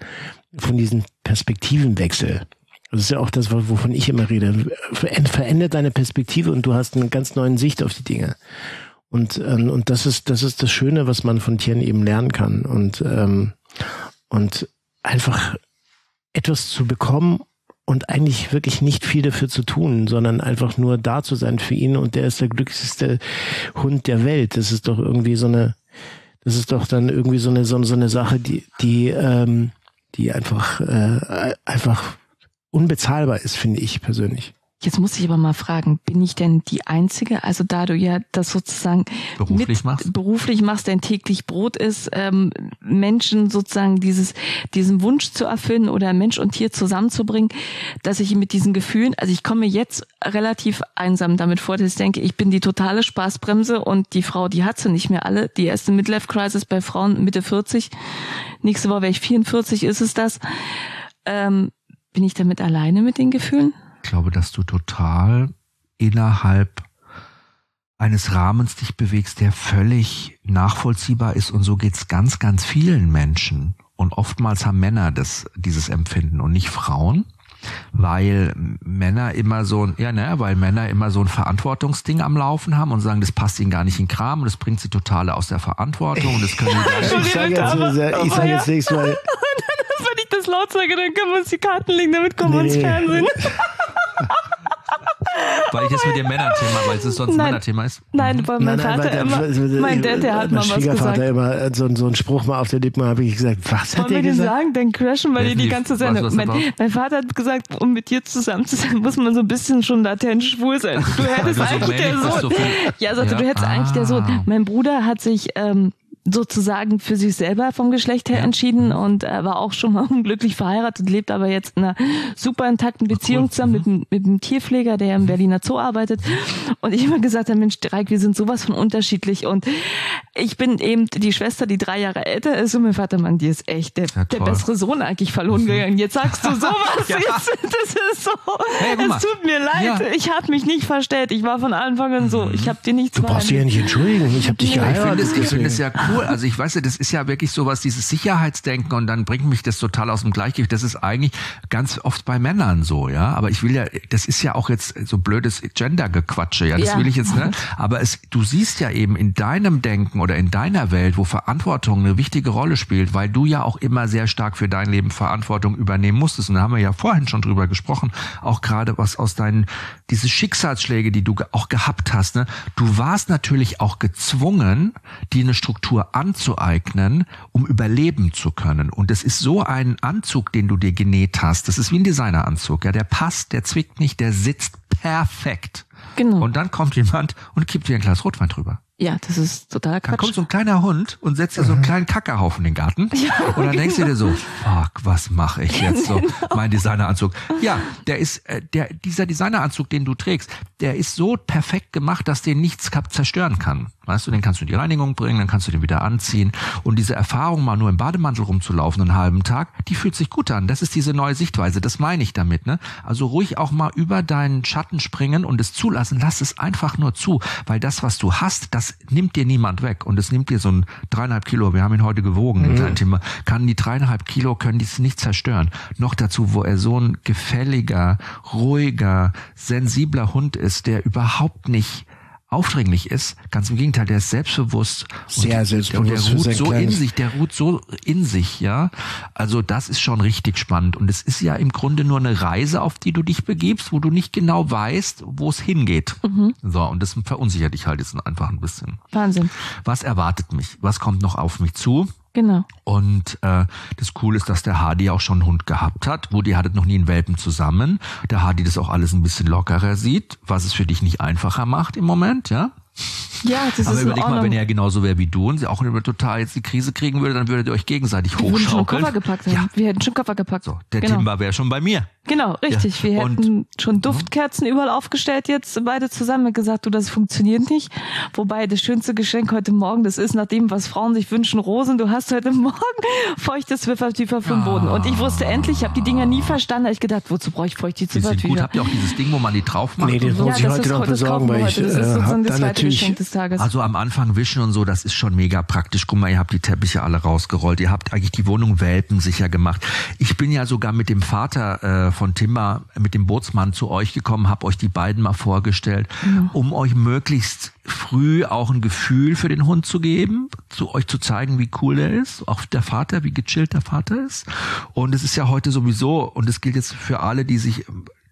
Perspektivenwechsel. Das ist ja auch das, wovon ich immer rede. Verändert deine Perspektive und du hast eine ganz neue Sicht auf die Dinge. Und das ist das Schöne, was man von Tieren eben lernen kann. Und einfach etwas zu bekommen und eigentlich wirklich nicht viel dafür zu tun, sondern einfach nur da zu sein für ihn und der ist der glücklichste Hund der Welt. Das ist doch irgendwie das ist doch dann irgendwie so eine Sache, die einfach unbezahlbar ist, finde ich persönlich. Jetzt muss ich aber mal fragen, bin ich denn die Einzige, also da du ja das sozusagen beruflich machst, dein täglich Brot ist, Menschen sozusagen diesen Wunsch zu erfüllen oder Mensch und Tier zusammenzubringen, dass ich mit diesen Gefühlen, also ich komme jetzt relativ einsam damit vor, dass ich denke, ich bin die totale Spaßbremse und die Frau, die hat sie nicht mehr alle. Die erste Midlife-Crisis bei Frauen Mitte 40, nächste Woche wäre ich 44, ist es das. Bin ich damit alleine mit den Gefühlen? Ich glaube, dass du total innerhalb eines Rahmens dich bewegst, der völlig nachvollziehbar ist und so geht's ganz, ganz vielen Menschen. Und oftmals haben Männer dieses Empfinden und nicht Frauen, weil Männer immer so ein Verantwortungsding am Laufen haben und sagen, das passt ihnen gar nicht in den Kram und das bringt sie total aus der Verantwortung und das können sie Ich sage jetzt nichts, weil wenn ich das laut sage, dann können wir uns die Karten legen, damit kommen wir ins Fernsehen. Weil ich das mit den Männern Thema, weil es sonst ein Männerthema ist. Nein, weil mein Vater mein Dad, der hat mal was gesagt. Immer so einen Spruch mal auf der Lippen, habe ich gesagt, was hat der gesagt? Sagen, dann crashen wir die ganze Sendung. Mein Vater hat gesagt, um mit dir zusammen zu sein, muss man so ein bisschen schon latent schwul sein. Du hättest eigentlich der Sohn. Ja, sagte, du hättest eigentlich der Sohn. Mein Bruder hat sich sozusagen für sich selber vom Geschlecht her entschieden und war auch schon mal unglücklich verheiratet, lebt aber jetzt in einer super intakten Beziehung zusammen mit einem Tierpfleger, der im Berliner Zoo arbeitet. Und ich immer gesagt habe, Mensch, Dreieck, wir sind sowas von unterschiedlich und ich bin eben die Schwester, die 3 Jahre älter ist und mein Vater, Mann, die ist echt der bessere Sohn eigentlich verloren gegangen. Jetzt sagst du sowas, das ist so, es tut mir leid, ich habe mich nicht verstellt, ich war von Anfang an so, ich habe dir nichts Du brauchst dich ja nicht entschuldigen, ich habe dich geheiratet. Ich finde es ja cool. Also ich weiß ja, das ist ja wirklich sowas, dieses Sicherheitsdenken und dann bringt mich das total aus dem Gleichgewicht. Das ist eigentlich ganz oft bei Männern so, ja. Aber ich will ja, das ist ja auch jetzt so blödes Gender-Gequatsche, ja. Das will ich jetzt, ne? Aber du siehst ja eben in deinem Denken oder in deiner Welt, wo Verantwortung eine wichtige Rolle spielt, weil du ja auch immer sehr stark für dein Leben Verantwortung übernehmen musstest. Und da haben wir ja vorhin schon drüber gesprochen, auch gerade was aus diese Schicksalsschläge, die du auch gehabt hast, ne? Du warst natürlich auch gezwungen, dir eine Struktur anzueignen, um überleben zu können. Und das ist so ein Anzug, den du dir genäht hast. Das ist wie ein Designeranzug. Ja, der passt, der zwickt nicht, der sitzt perfekt. Genau. Und dann kommt jemand und kippt dir ein Glas Rotwein drüber. Ja, das ist totaler Quatsch. Dann kommt so ein kleiner Hund und setzt dir so einen kleinen Kackerhaufen in den Garten. Ja, und dann denkst du dir so, fuck, was mache ich jetzt so? Mein Designeranzug. Ja, dieser Designeranzug, den du trägst, der ist so perfekt gemacht, dass den nichts zerstören kann. Weißt du, den kannst du in die Reinigung bringen, dann kannst du den wieder anziehen. Und diese Erfahrung, mal nur im Bademantel rumzulaufen einen halben Tag, die fühlt sich gut an. Das ist diese neue Sichtweise. Das meine ich damit, ne? Also ruhig auch mal über deinen Schatten springen und es zulassen. Lass es einfach nur zu. Weil das, was du hast, das nimmt dir niemand weg. Und es nimmt dir so ein 3,5 Kilo, wir haben ihn heute gewogen, sein Thema, kann die 3,5 Kilo, können die es nicht zerstören. Noch dazu, wo er so ein gefälliger, ruhiger, sensibler Hund ist, der überhaupt nicht aufdringlich ist, ganz im Gegenteil, der ist selbstbewusst. Sehr selbstbewusst. Und der ruht so in sich, ja. Also das ist schon richtig spannend. Und es ist ja im Grunde nur eine Reise, auf die du dich begibst, wo du nicht genau weißt, wo es hingeht. So, und das verunsichert dich halt jetzt einfach ein bisschen. Wahnsinn. Was erwartet mich? Was kommt noch auf mich zu? Genau. Und das Coole ist, dass der Hardy auch schon einen Hund gehabt hat. Woody hattet noch nie einen Welpen zusammen. Der Hardy das auch alles ein bisschen lockerer sieht, was es für dich nicht einfacher macht im Moment, ja? Ja, das aber ist überleg mal, wenn er genauso wäre wie du und sie auch total jetzt die Krise kriegen würde, dann würdet ihr euch gegenseitig hochschaukeln. Wir hätten schon Koffer gepackt. Ja. Wir hätten schon Koffer gepackt. So, der Timber wäre schon bei mir. Genau, richtig. Ja. Wir hätten schon Duftkerzen überall aufgestellt jetzt, beide zusammen gesagt, du, das funktioniert nicht. Wobei das schönste Geschenk heute Morgen, das ist nach dem, was Frauen sich wünschen, Rosen. Du hast heute Morgen feuchte Zwiffertücher vom Boden. Und ich wusste endlich, ich habe die Dinger nie verstanden. Da hab ich gedacht, wozu brauche ich feuchte Zwiffertücher? Gut, habt ihr auch dieses Ding, wo man die drauf macht? Nee, das muss ich heute noch besorgen, weil ich das ist sozusagen das zweite natürlich Geschenk des Tages. Also am Anfang wischen und so, das ist schon mega praktisch. Guck mal, ihr habt die Teppiche alle rausgerollt. Ihr habt eigentlich die Wohnung welpensicher gemacht. Ich bin ja sogar mit dem Vater von Timber, mit dem Bootsmann zu euch gekommen, habe euch die beiden mal vorgestellt, um euch möglichst früh auch ein Gefühl für den Hund zu geben, euch zu zeigen, wie cool der ist, auch der Vater, wie gechillt der Vater ist. Und es ist ja heute sowieso, und es gilt jetzt für alle, die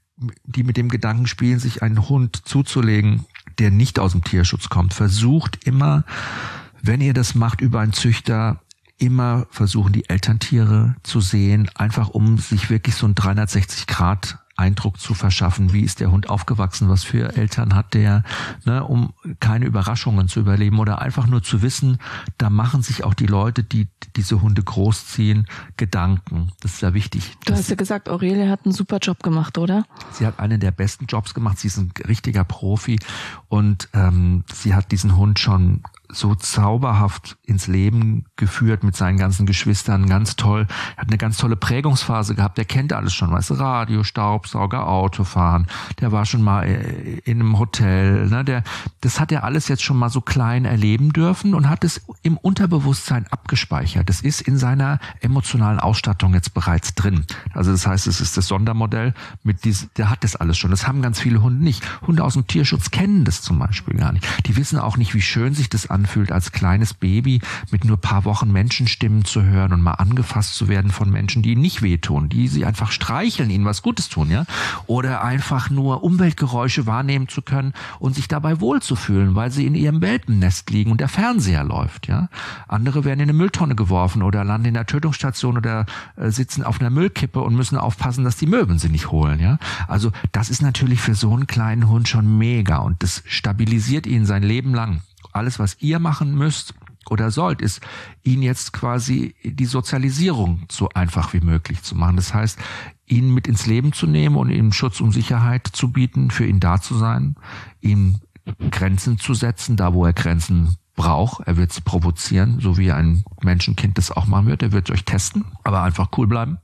mit dem Gedanken spielen, sich einen Hund zuzulegen, der nicht aus dem Tierschutz kommt. Versucht immer, wenn ihr das macht über einen Züchter, immer versuchen, die Elterntiere zu sehen, einfach um sich wirklich so einen 360-Grad Eindruck zu verschaffen, wie ist der Hund aufgewachsen, was für Eltern hat der, ne, um keine Überraschungen zu überleben oder einfach nur zu wissen, da machen sich auch die Leute, die diese Hunde großziehen, Gedanken. Das ist sehr wichtig. Du hast ja gesagt, Aurelie hat einen super Job gemacht, oder? Sie hat einen der besten Jobs gemacht. Sie ist ein richtiger Profi und sie hat diesen Hund schon so zauberhaft ins Leben geführt mit seinen ganzen Geschwistern, ganz toll. Er hat eine ganz tolle Prägungsphase gehabt, der kennt alles schon, weißt du, Radio, Staubsauger, Autofahren, der war schon mal in einem Hotel, ne, das hat er alles jetzt schon mal so klein erleben dürfen und hat es im Unterbewusstsein abgespeichert. Das ist in seiner emotionalen Ausstattung jetzt bereits drin. Also das heißt, es ist das Sondermodell der hat das alles schon. Das haben ganz viele Hunde nicht. Hunde aus dem Tierschutz kennen das zum Beispiel gar nicht. Die wissen auch nicht, wie schön sich das anfühlt, als kleines Baby mit nur ein paar Wochen Menschenstimmen zu hören und mal angefasst zu werden von Menschen, die ihnen nicht wehtun, die sie einfach streicheln, ihnen was Gutes tun, ja, oder einfach nur Umweltgeräusche wahrnehmen zu können und sich dabei wohlzufühlen, weil sie in ihrem Welpennest liegen und der Fernseher läuft, ja. Andere werden in eine Mülltonne geworfen oder landen in der Tötungsstation oder sitzen auf einer Müllkippe und müssen aufpassen, dass die Möwen sie nicht holen, ja. Also das ist natürlich für so einen kleinen Hund schon mega und das stabilisiert ihn sein Leben lang. Alles, was ihr machen müsst oder sollt, ist, ihn jetzt quasi die Sozialisierung so einfach wie möglich zu machen. Das heißt, ihn mit ins Leben zu nehmen und ihm Schutz und Sicherheit zu bieten, für ihn da zu sein, ihm Grenzen zu setzen, da wo er Grenzen braucht. Er wird sie provozieren, so wie ein Menschenkind das auch machen wird. Er wird euch testen, aber einfach cool bleiben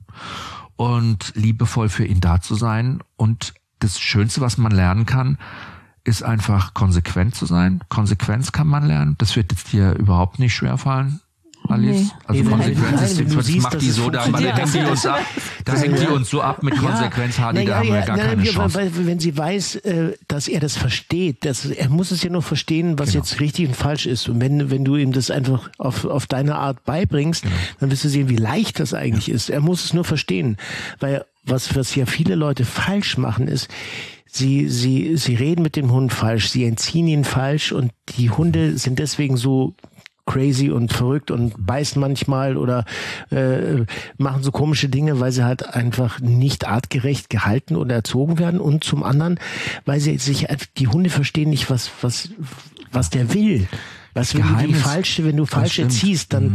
und liebevoll für ihn da zu sein. Und das Schönste, was man lernen kann, ist einfach konsequent zu sein. Konsequenz kann man lernen. Das wird jetzt dir überhaupt nicht schwerfallen. Alice? Nee. Also Nee, Konsequenz du siehst, macht die dass so, es da funktioniert. hängt die uns ab. Da hängt die uns so ab mit Konsequenz, Hardy, da haben wir gar keine Chance. Weil, wenn sie weiß, dass er das versteht, er muss es ja nur verstehen, was jetzt richtig und falsch ist. Und wenn du ihm das einfach auf deine Art beibringst, dann wirst du sehen, wie leicht das eigentlich ist. Er muss es nur verstehen. Weil was ja viele Leute falsch machen, ist, sie reden mit dem Hund falsch, sie entziehen ihn falsch und die Hunde sind deswegen so crazy und verrückt und beißen manchmal oder machen so komische Dinge, weil sie halt einfach nicht artgerecht gehalten oder erzogen werden und zum anderen, weil die Hunde verstehen nicht, was der will. Was, wenn du falsch erziehst, dann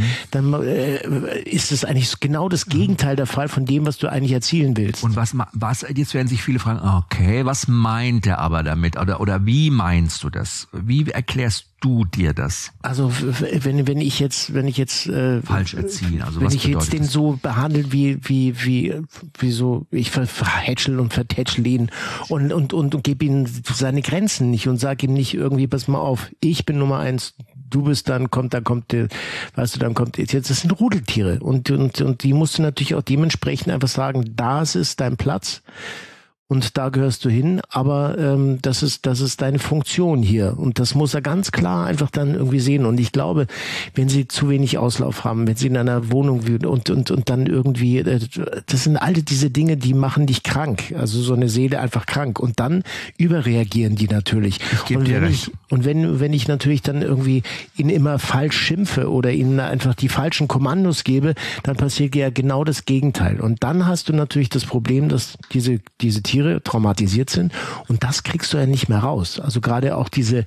ist es eigentlich genau das Gegenteil der Fall von dem, was du eigentlich erzielen willst. Und was jetzt werden sich viele fragen, okay, was meint er aber damit? Oder wie meinst du das? Wie erklärst du dir das? Also wenn ich jetzt falsch erziehen, also wenn was ich jetzt den das? so behandle wie so, ich verhätschel und vertätschel ihn und gebe ihm seine Grenzen nicht und sage ihm nicht irgendwie, pass mal auf, ich bin Nummer 1, du bist dann kommt, jetzt, das sind Rudeltiere und die musst du natürlich auch dementsprechend einfach sagen, das ist dein Platz. Und da gehörst du hin, aber das ist deine Funktion hier. Und das muss er ganz klar einfach dann irgendwie sehen. Und ich glaube, wenn sie zu wenig Auslauf haben, wenn sie in einer Wohnung wühlen und dann irgendwie, das sind all diese Dinge, die machen dich krank. Also so eine Seele einfach krank. Und dann überreagieren die natürlich. Und wenn ich natürlich dann irgendwie ihn immer falsch schimpfe oder ihnen einfach die falschen Kommandos gebe, dann passiert ja genau das Gegenteil. Und dann hast du natürlich das Problem, dass diese Tiere traumatisiert sind und das kriegst du ja nicht mehr raus. Also gerade auch diese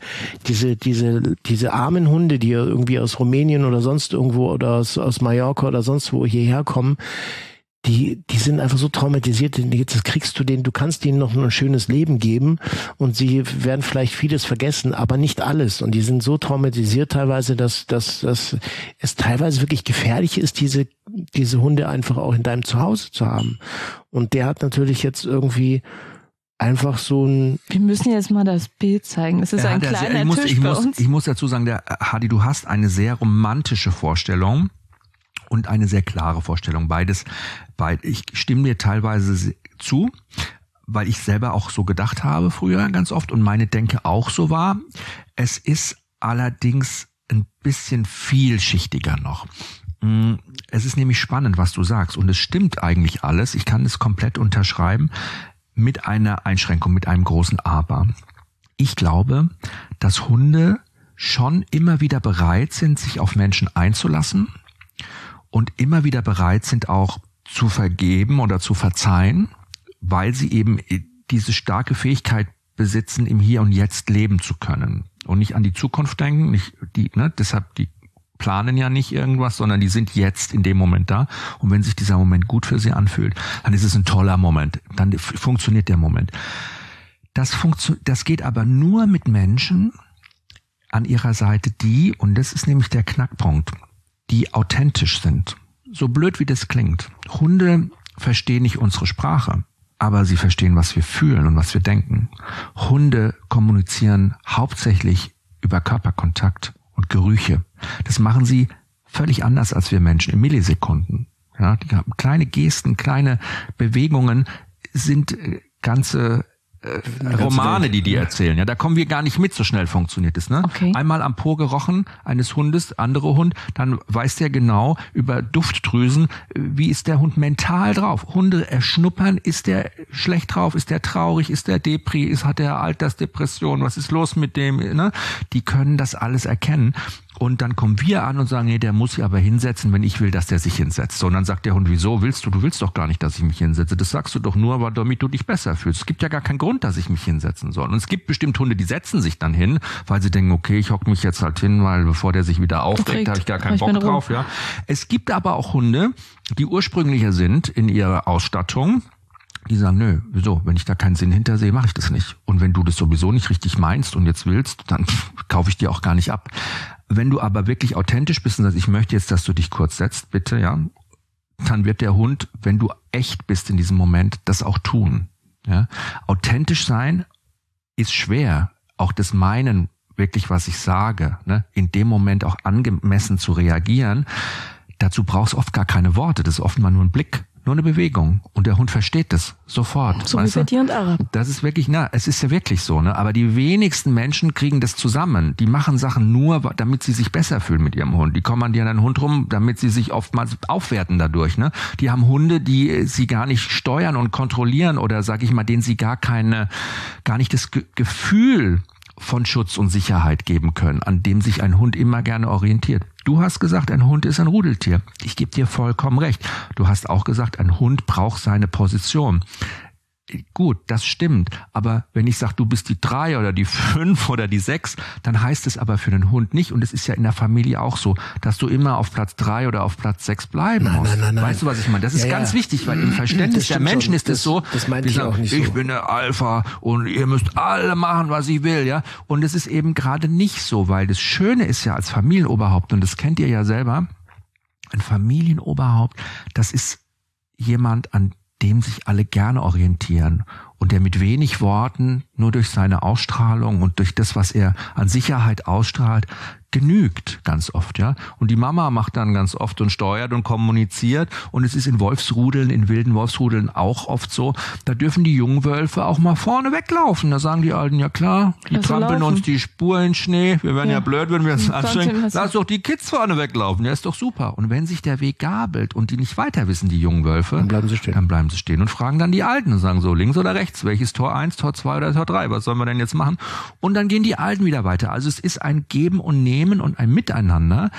armen Hunde, die ja irgendwie aus Rumänien oder sonst irgendwo oder aus Mallorca oder sonst wo hierher kommen, die sind einfach so traumatisiert, jetzt kriegst du kannst denen noch ein schönes Leben geben und sie werden vielleicht vieles vergessen, aber nicht alles. Und die sind so traumatisiert teilweise, dass es teilweise wirklich gefährlich ist, diese Hunde einfach auch in deinem Zuhause zu haben. Und der hat natürlich jetzt irgendwie einfach so ein... Wir müssen jetzt mal das Bild zeigen. Es ist ein kleiner Tisch bei uns. Ich muss dazu sagen, Hardy, du hast eine sehr romantische Vorstellung und eine sehr klare Vorstellung. Beides, ich stimme dir teilweise zu, weil ich selber auch so gedacht habe früher ganz oft und meine Denke auch so war. Es ist allerdings ein bisschen vielschichtiger noch. Es ist nämlich spannend, was du sagst und es stimmt eigentlich alles. Ich kann es komplett unterschreiben mit einer Einschränkung, mit einem großen Aber. Ich glaube, dass Hunde schon immer wieder bereit sind, sich auf Menschen einzulassen und immer wieder bereit sind, auch zu vergeben oder zu verzeihen, weil sie eben diese starke Fähigkeit besitzen, im Hier und Jetzt leben zu können und nicht an die Zukunft denken, deshalb die planen ja nicht irgendwas, sondern die sind jetzt in dem Moment da und wenn sich dieser Moment gut für sie anfühlt, dann ist es ein toller Moment, dann funktioniert der Moment. Das geht aber nur mit Menschen an ihrer Seite, und das ist nämlich der Knackpunkt, die authentisch sind. So blöd wie das klingt. Hunde verstehen nicht unsere Sprache, aber sie verstehen, was wir fühlen und was wir denken. Hunde kommunizieren hauptsächlich über Körperkontakt und Gerüche. Das machen sie völlig anders als wir Menschen in Millisekunden. Ja, die haben kleine Gesten, kleine Bewegungen sind ganze Romane, die erzählen. Ja, da kommen wir gar nicht mit, so schnell funktioniert es. Ne? Okay. Einmal am Po gerochen eines Hundes, andere Hund, dann weiß der genau über Duftdrüsen, wie ist der Hund mental drauf. Hunde erschnuppern, ist der schlecht drauf, ist der traurig, ist der Depri, hat der Altersdepression, was ist los mit dem? Ne? Die können das alles erkennen. Und dann kommen wir an und sagen, nee, der muss sich aber hinsetzen, wenn ich will, dass der sich hinsetzt. So, und dann sagt der Hund, wieso willst du? Du willst doch gar nicht, dass ich mich hinsetze. Das sagst du doch nur, aber damit du dich besser fühlst. Es gibt ja gar keinen Grund, dass ich mich hinsetzen soll. Und es gibt bestimmt Hunde, die setzen sich dann hin, weil sie denken, okay, ich hocke mich jetzt halt hin, weil bevor der sich wieder aufregt, habe ich gar keinen Bock drauf. Ja. Es gibt aber auch Hunde, die ursprünglicher sind in ihrer Ausstattung. Die sagen, nö, wieso? Wenn ich da keinen Sinn hintersehe, mache ich das nicht. Und wenn du das sowieso nicht richtig meinst und jetzt willst, dann kaufe ich dir auch gar nicht ab. Wenn du aber wirklich authentisch bist und sagst, ich möchte jetzt, dass du dich kurz setzt, bitte, ja, dann wird der Hund, wenn du echt bist in diesem Moment, das auch tun. Ja? Authentisch sein ist schwer. Auch das Meinen wirklich, was ich sage, ne, in dem Moment auch angemessen zu reagieren, dazu brauchst du oft gar keine Worte. Das ist oft mal nur ein Blick, nur eine Bewegung. Und der Hund versteht das sofort. So wie bei dir und Arab. Das ist wirklich, es ist ja wirklich so, ne? Aber die wenigsten Menschen kriegen das zusammen. Die machen Sachen nur, damit sie sich besser fühlen mit ihrem Hund. Die kommandieren einen Hund rum, damit sie sich oftmals aufwerten dadurch, ne? Die haben Hunde, die sie gar nicht steuern und kontrollieren oder, sag ich mal, denen sie gar nicht das Gefühl von Schutz und Sicherheit geben können, an dem sich ein Hund immer gerne orientiert. Du hast gesagt, ein Hund ist ein Rudeltier. Ich gebe dir vollkommen recht. Du hast auch gesagt, ein Hund braucht seine Position. Gut, das stimmt. Aber wenn ich sage, du bist die 3 oder die 5 oder die 6, dann heißt es aber für den Hund nicht. Und es ist ja in der Familie auch so, dass du immer auf Platz 3 oder auf Platz 6 bleiben musst. Nein. Weißt du, was ich meine? Das ist ganz wichtig, weil im Verständnis der Menschen ist es so, das meinte ich auch nicht so. Ich bin der Alpha und ihr müsst alle machen, was ich will, ja. Und es ist eben gerade nicht so, weil das Schöne ist ja als Familienoberhaupt, und das kennt ihr ja selber, ein Familienoberhaupt, das ist jemand, an dem sich alle gerne orientieren und der mit wenig Worten, nur durch seine Ausstrahlung und durch das, was er an Sicherheit ausstrahlt, genügt ganz oft, ja. Und die Mama macht dann ganz oft und steuert und kommuniziert, und es ist in wilden Wolfsrudeln auch oft so, da dürfen die jungen Wölfe auch mal vorne weglaufen. Da sagen die Alten, ja klar, die trampeln uns die Spur in Schnee, wir werden ja blöd, wenn wir uns anstrengen. Lass doch die Kids vorne weglaufen, ja, ist doch super. Und wenn sich der Weg gabelt und die nicht weiter wissen, die jungen Wölfe, dann bleiben sie stehen und fragen dann die Alten und sagen so, links oder rechts, welches Tor 1, Tor 2 oder Tor 3, was sollen wir denn jetzt machen? Und dann gehen die Alten wieder weiter. Also es ist ein Geben und Nehmen und ein Miteinander.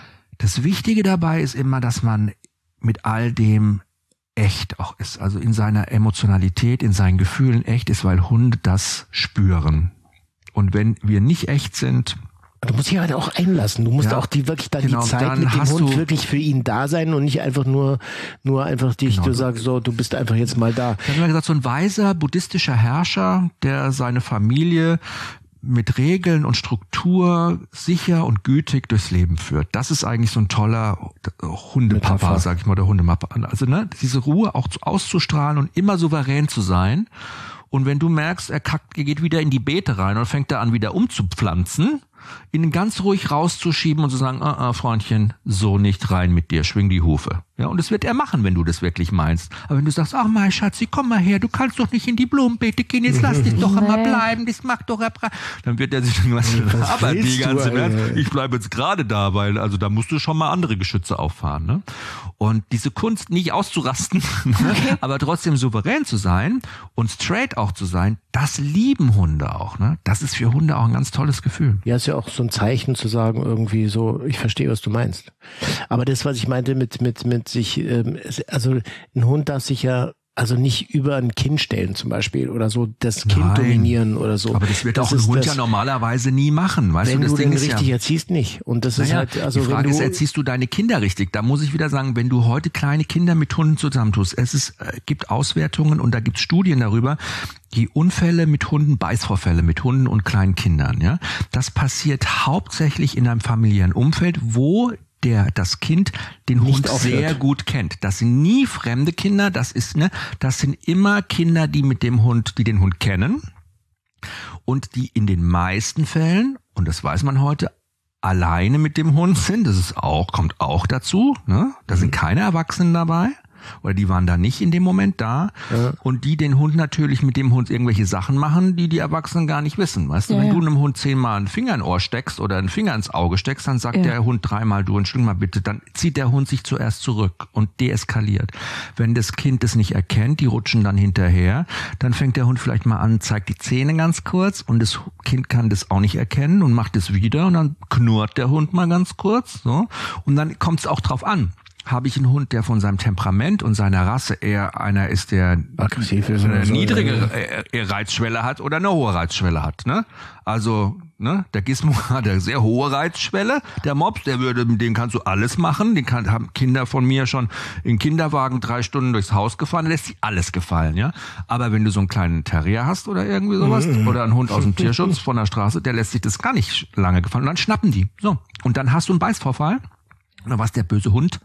Das Wichtige dabei ist immer, dass man mit all dem echt auch ist, also in seiner Emotionalität, in seinen Gefühlen echt ist, weil Hunde das spüren. Und wenn wir nicht echt sind, du musst dich halt auch einlassen. Du musst auch die Zeit mit dem Hund wirklich für ihn da sein und nicht einfach nur einfach du sagst so, du bist einfach jetzt mal da. Ich habe mal gesagt, so ein weiser buddhistischer Herrscher, der seine Familie mit Regeln und Struktur sicher und gütig durchs Leben führt. Das ist eigentlich so ein toller Hundepapa, sag ich mal, der Hundemappa. Also diese Ruhe auch auszustrahlen und immer souverän zu sein. Und wenn du merkst, er geht wieder in die Beete rein und fängt da an, wieder umzupflanzen, ihn ganz ruhig rauszuschieben und zu sagen, Freundchen, so nicht rein mit dir, schwing die Hufe. Ja, und das wird er machen, wenn du das wirklich meinst. Aber wenn du sagst, ach mein Schatzi, komm mal her, du kannst doch nicht in die Blumenbeete gehen, jetzt lass dich doch einmal bleiben, das macht doch dann wird er sich denken, was aber die ganze Welt, ich bleibe jetzt gerade da, weil also da musst du schon mal andere Geschütze auffahren. Ne? Und diese Kunst nicht auszurasten, aber trotzdem souverän zu sein und straight auch zu sein, das lieben Hunde auch. Ne? Das ist für Hunde auch ein ganz tolles Gefühl. Ja, ist ja auch so ein Zeichen zu sagen, irgendwie so, ich verstehe, was du meinst. Aber das, was ich meinte mit sich, also ein Hund darf sich ja also nicht über ein Kind stellen zum Beispiel oder so das Kind dominieren oder so. Aber das wird auch ein Hund ja normalerweise nie machen. Weißt wenn du, das du Ding den ist richtig erziehst, nicht. Und das ist halt, also die Frage ist, erziehst du deine Kinder richtig? Da muss ich wieder sagen, wenn du heute kleine Kinder mit Hunden zusammentust, gibt Auswertungen und da gibt es Studien darüber, die Unfälle mit Hunden, Beißvorfälle mit Hunden und kleinen Kindern, ja, das passiert hauptsächlich in einem familiären Umfeld, wo das Kind den Hund sehr gut kennt. Das sind nie fremde Kinder, das sind immer Kinder, die den Hund kennen und die in den meisten Fällen, und das weiß man heute, alleine mit dem Hund sind. Kommt auch dazu, ne? Da sind keine Erwachsenen dabei. Oder die waren da nicht in dem Moment da. Ja. Und die den Hund natürlich mit dem Hund irgendwelche Sachen machen, die Erwachsenen gar nicht wissen. Weißt du, wenn du einem Hund 10-mal einen Finger in Ohr steckst oder einen Finger ins Auge steckst, dann sagt der Hund 3-mal, du entschuldige mal bitte, dann zieht der Hund sich zuerst zurück und deeskaliert. Wenn das Kind es nicht erkennt, die rutschen dann hinterher, dann fängt der Hund vielleicht mal an, zeigt die Zähne ganz kurz und das Kind kann das auch nicht erkennen und macht es wieder und dann knurrt der Hund mal ganz kurz, so. Und dann kommt es auch drauf an. Habe ich einen Hund, der von seinem Temperament und seiner Rasse eher einer ist, der eine niedrige Reizschwelle hat oder eine hohe Reizschwelle hat, ne? Also, ne, der Gizmo hat eine sehr hohe Reizschwelle. Der Mops, mit dem kannst du alles machen. Haben Kinder von mir schon in Kinderwagen 3 Stunden durchs Haus gefahren, der lässt sich alles gefallen, ja? Aber wenn du so einen kleinen Terrier hast oder irgendwie sowas, oder einen Hund aus dem Tierschutz von der Straße, der lässt sich das gar nicht lange gefallen. Und dann schnappen die. So. Und dann hast du einen Beißvorfall. Oder was, der böse Hund?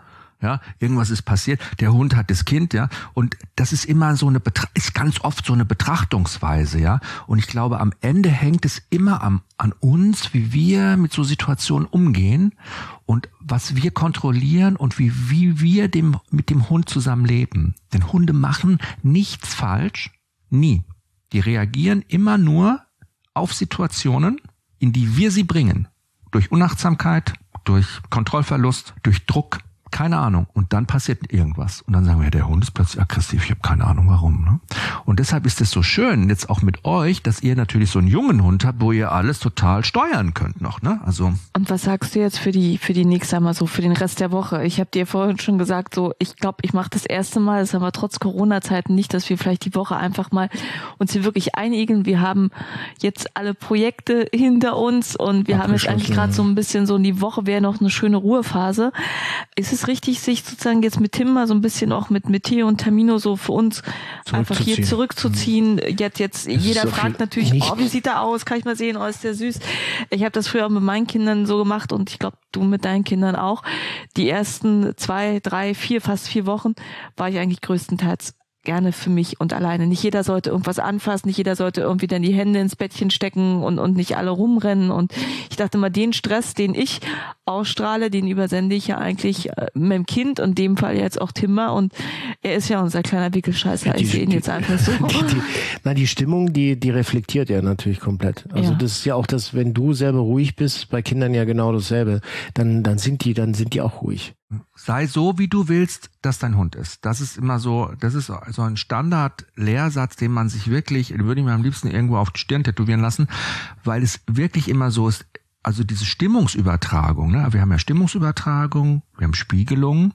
Ja, irgendwas ist passiert, der Hund hat das Kind, ja, und das ist immer so ist ganz oft so eine Betrachtungsweise, ja, und ich glaube, am Ende hängt es immer an uns, wie wir mit so Situationen umgehen und was wir kontrollieren und wie wir mit dem Hund zusammenleben. Denn Hunde machen nichts falsch, nie. Die reagieren immer nur auf Situationen, in die wir sie bringen. Durch Unachtsamkeit, durch Kontrollverlust, durch Druck, keine Ahnung. Und dann passiert irgendwas. Und dann sagen wir, ja, der Hund ist plötzlich aggressiv. Ich habe keine Ahnung warum. Ne? Und deshalb ist es so schön, jetzt auch mit euch, dass ihr natürlich so einen jungen Hund habt, wo ihr alles total steuern könnt noch. Ne? Also. Und was sagst du jetzt für die nächste Mal so, für den Rest der Woche? Ich habe dir vorhin schon gesagt, so, ich glaube, ich mache das erste Mal, das haben wir trotz Corona-Zeiten nicht, dass wir vielleicht die Woche einfach mal uns hier wirklich einigen. Wir haben jetzt alle Projekte hinter uns und wir haben jetzt eigentlich gerade so ein bisschen so, die Woche wäre noch eine schöne Ruhephase. Ist es richtig, sich sozusagen jetzt mit Tim mal so ein bisschen auch mit Theo und Tamino so für uns einfach hier zurückzuziehen? Jetzt jeder fragt natürlich, wie sieht er aus? Kann ich mal sehen? Oh, ist der süß. Ich habe das früher auch mit meinen Kindern so gemacht und ich glaube, du mit deinen Kindern auch. Die ersten 2, 3, 4, fast 4 Wochen war ich eigentlich größtenteils gerne für mich und alleine. Nicht jeder sollte irgendwas anfassen, nicht jeder sollte irgendwie dann die Hände ins Bettchen stecken und nicht alle rumrennen. Und ich dachte mal, den Stress, den ich ausstrahle, den übersende ich ja eigentlich meinem Kind und in dem Fall jetzt auch Timmer. Und er ist ja unser kleiner Wickelscheißer. Ich sehe ihn jetzt einfach so. Die Stimmung, die reflektiert er natürlich komplett. Also das ist ja auch das, wenn du selber ruhig bist, bei Kindern ja genau dasselbe, dann sind die auch ruhig. Sei so, wie du willst, dass dein Hund ist. Das ist immer so, das ist so ein Standard-Lehrsatz, den man sich wirklich, würde ich mir am liebsten irgendwo auf die Stirn tätowieren lassen, weil es wirklich immer so ist, also diese Stimmungsübertragung, ne? Wir haben ja Stimmungsübertragung, wir haben Spiegelung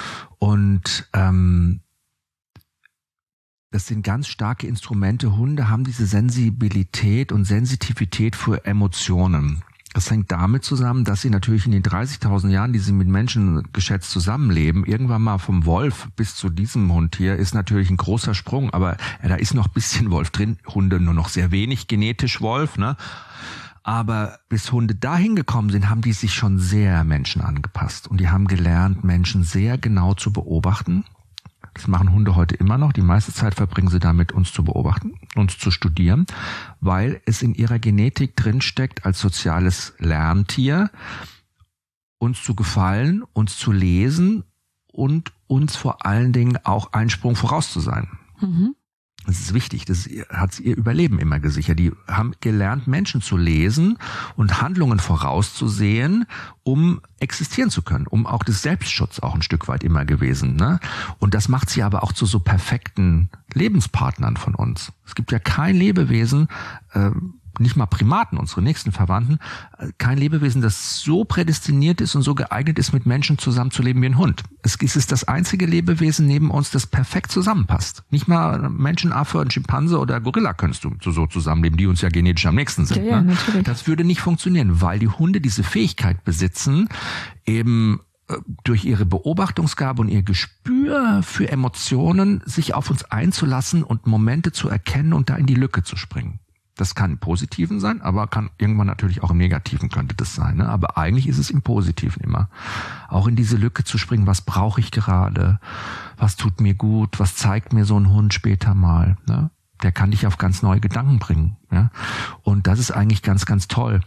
und das sind ganz starke Instrumente. Hunde haben diese Sensibilität und Sensitivität für Emotionen. Das hängt damit zusammen, dass sie natürlich in den 30.000 Jahren, die sie mit Menschen geschätzt zusammenleben, irgendwann mal vom Wolf bis zu diesem Hund hier ist natürlich ein großer Sprung, aber da ist noch ein bisschen Wolf drin. Hunde nur noch sehr wenig genetisch Wolf, ne? Aber bis Hunde dahin gekommen sind, haben die sich schon sehr Menschen angepasst und die haben gelernt, Menschen sehr genau zu beobachten. Das machen Hunde heute immer noch. Die meiste Zeit verbringen sie damit, uns zu beobachten, uns zu studieren, weil es in ihrer Genetik drinsteckt, als soziales Lerntier uns zu gefallen, uns zu lesen und uns vor allen Dingen auch einen Sprung voraus zu sein. Mhm. Das ist wichtig, das hat ihr Überleben immer gesichert. Die haben gelernt, Menschen zu lesen und Handlungen vorauszusehen, um existieren zu können, um auch des Selbstschutz auch ein Stück weit immer gewesen. Ne? Und das macht sie aber auch zu so perfekten Lebenspartnern von uns. Es gibt ja kein Lebewesen, nicht mal Primaten, unsere nächsten Verwandten, kein Lebewesen, das so prädestiniert ist und so geeignet ist, mit Menschen zusammenzuleben wie ein Hund. Es ist das einzige Lebewesen neben uns, das perfekt zusammenpasst. Nicht mal Menschen, Affe, ein Schimpanse oder Gorilla könntest du so zusammenleben, die uns ja genetisch am nächsten sind. Ja, ne? Natürlich. Das würde nicht funktionieren, weil die Hunde diese Fähigkeit besitzen, eben durch ihre Beobachtungsgabe und ihr Gespür für Emotionen sich auf uns einzulassen und Momente zu erkennen und da in die Lücke zu springen. Das kann im Positiven sein, aber kann irgendwann natürlich auch im Negativen könnte das sein. Ne? Aber eigentlich ist es im Positiven immer. Auch in diese Lücke zu springen, was brauche ich gerade? Was tut mir gut? Was zeigt mir so ein Hund später mal? Ne? Der kann dich auf ganz neue Gedanken bringen. Ja? Und das ist eigentlich ganz, ganz toll.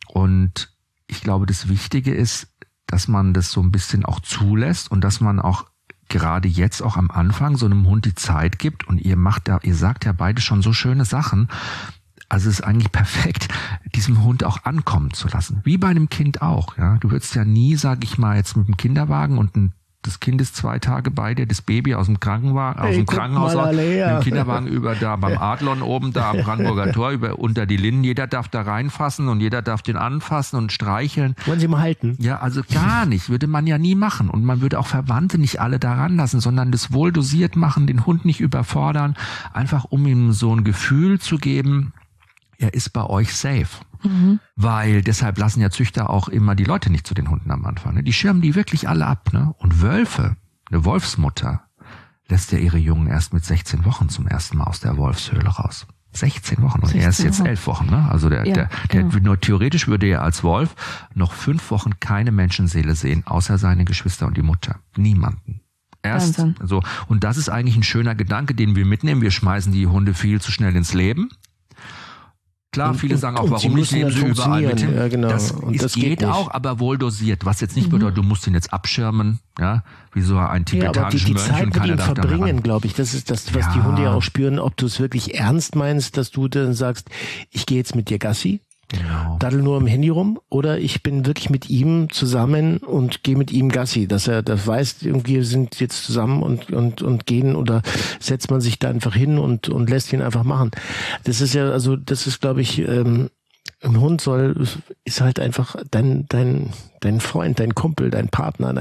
Und ich glaube, das Wichtige ist, dass man das so ein bisschen auch zulässt und dass man auch gerade jetzt auch am Anfang so einem Hund die Zeit gibt. Und ihr sagt ja beide schon so schöne Sachen. Also es ist eigentlich perfekt, diesem Hund auch ankommen zu lassen. Wie bei einem Kind auch. Ja, du würdest ja nie, sag ich mal, jetzt mit dem Kinderwagen und das Kind ist 2 Tage bei dir, das Baby aus dem Krankenwagen, aus dem Krankenhaus, mit dem Kinderwagen über da beim Adlon oben, da am Brandenburger Tor, unter die Linden. Jeder darf da reinfassen und jeder darf den anfassen und streicheln. Wollen Sie mal halten? Ja, also gar nicht. Würde man ja nie machen. Und man würde auch Verwandte nicht alle da ranlassen, sondern das wohl dosiert machen, den Hund nicht überfordern, einfach um ihm so ein Gefühl zu geben, er ist bei euch safe. Mhm. Weil deshalb lassen ja Züchter auch immer die Leute nicht zu den Hunden am Anfang. Ne? Die schirmen die wirklich alle ab. Ne? Und Wölfe, eine Wolfsmutter, lässt ja ihre Jungen erst mit 16 Wochen zum ersten Mal aus der Wolfshöhle raus. 16 Wochen und er ist jetzt 11 Wochen. Ne? Also nur theoretisch würde er als Wolf noch 5 Wochen keine Menschenseele sehen, außer seine Geschwister und die Mutter. Niemanden. Erst so. Und das ist eigentlich ein schöner Gedanke, den wir mitnehmen. Wir schmeißen die Hunde viel zu schnell ins Leben. Klar, viele sagen auch, warum nicht, nehmen sie überall mit hin. Ja, genau. Das geht auch, aber wohl dosiert. Was jetzt nicht bedeutet, du musst ihn jetzt abschirmen, ja, wie so ein tibetanischen Mönch. Zeit und keiner mit ihm darf verbringen, glaube ich, das ist das, was die Hunde ja auch spüren, ob du es wirklich ernst meinst, dass du dann sagst, ich gehe jetzt mit dir Gassi. Genau. Daddel nur im Handy rum oder ich bin wirklich mit ihm zusammen und gehe mit ihm Gassi, dass er das weiß, irgendwie sind jetzt zusammen und gehen oder setzt man sich da einfach hin und lässt ihn einfach machen. Das ist ja, also das ist, glaube ich, ein Hund ist halt einfach dein Freund, dein Kumpel, dein Partner,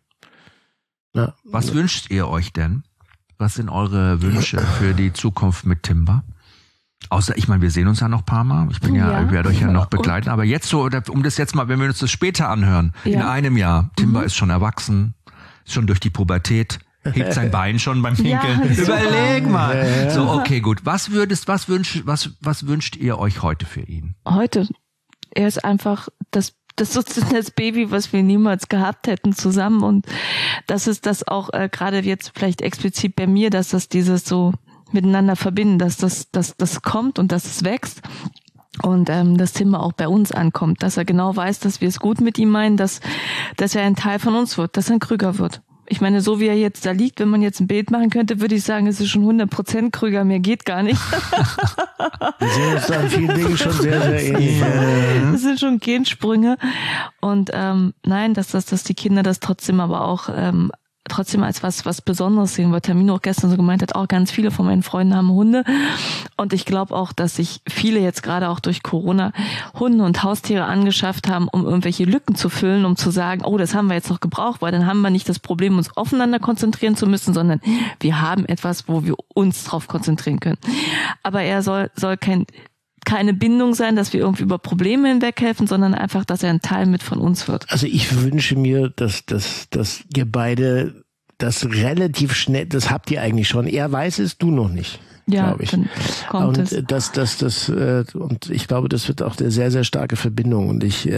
Was wünscht ihr euch denn? Was sind eure Wünsche für die Zukunft mit Timber? Außer, ich meine, wir sehen uns ja noch ein paar Mal. Ich werde euch ja noch begleiten. Aber jetzt so, um das jetzt mal, wenn wir uns das später anhören, in einem Jahr, Timber ist schon erwachsen, ist schon durch die Pubertät, hebt sein Bein schon beim Pinkeln. Ja, überleg mal. So, okay, gut. Was wünscht ihr euch heute für ihn? Heute? Er ist einfach das Baby, was wir niemals gehabt hätten zusammen. Und das ist das auch gerade jetzt vielleicht explizit bei mir, dass das dieses so miteinander verbinden, dass das kommt und dass es wächst und dass Timber auch bei uns ankommt, dass er genau weiß, dass wir es gut mit ihm meinen, dass er ein Teil von uns wird, dass er ein Krüger wird. Ich meine, so wie er jetzt da liegt, wenn man jetzt ein Bild machen könnte, würde ich sagen, es ist schon 100% Krüger, mehr geht gar nicht. Wir sehen uns da an vielen Dingen schon sehr, sehr ähnlich. Das sind schon Gensprünge und nein, dass die Kinder das trotzdem aber auch trotzdem als was Besonderes sehen, weil Tamino auch gestern so gemeint hat, auch ganz viele von meinen Freunden haben Hunde und ich glaube auch, dass sich viele jetzt gerade auch durch Corona Hunde und Haustiere angeschafft haben, um irgendwelche Lücken zu füllen, um zu sagen, oh, das haben wir jetzt noch gebraucht, weil dann haben wir nicht das Problem, uns aufeinander konzentrieren zu müssen, sondern wir haben etwas, wo wir uns drauf konzentrieren können. Aber er soll keine Bindung sein, dass wir irgendwie über Probleme hinweghelfen, sondern einfach, dass er ein Teil mit von uns wird. Also ich wünsche mir, dass ihr beide das relativ schnell, das habt ihr eigentlich schon. Er weiß es, du noch nicht. Ja, glaube ich. Dann kommt und es. Und ich glaube, das wird auch eine sehr, sehr starke Verbindung. Und ich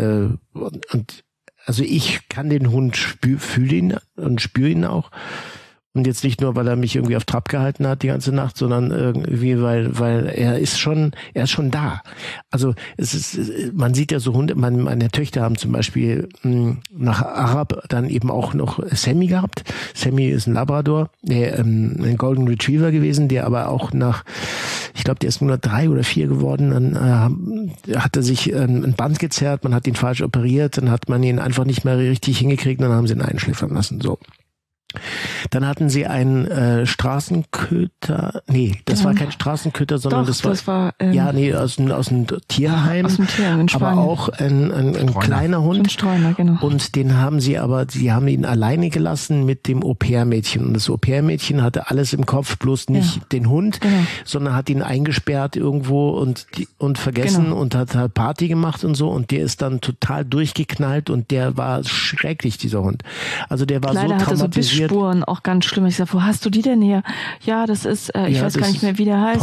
kann den Hund fühle ihn und spüre ihn auch. Und jetzt nicht nur, weil er mich irgendwie auf Trab gehalten hat die ganze Nacht, sondern irgendwie, weil er ist schon da. Also man sieht ja so Hunde, meine Töchter haben zum Beispiel nach Arab dann eben auch noch Sammy gehabt. Sammy ist ein Labrador, ein Golden Retriever gewesen, der aber auch ich glaube, der ist nur 3 oder 4 geworden, dann hat er sich ein Band gezerrt, man hat ihn falsch operiert, dann hat man ihn einfach nicht mehr richtig hingekriegt, dann haben sie ihn einschläfern lassen, so. Dann hatten sie einen Straßenköter. Nee, das war kein Straßenköter, sondern das war aus dem Tierheim. Aus dem Tierheim in Spanien. Aber auch ein kleiner Hund. Ein Streuner, genau. Und sie haben ihn alleine gelassen mit dem Au-pair-Mädchen. Und das Au-pair-Mädchen hatte alles im Kopf, bloß nicht den Hund, sondern hat ihn eingesperrt irgendwo und vergessen und hat halt Party gemacht und so. Und der ist dann total durchgeknallt und der war schrecklich, dieser Hund. Also der war leider so traumatisiert. Spuren, auch ganz schlimm. Ich sage, wo hast du die denn her? Ja, das ist, ich weiß gar nicht mehr, wie der heißt.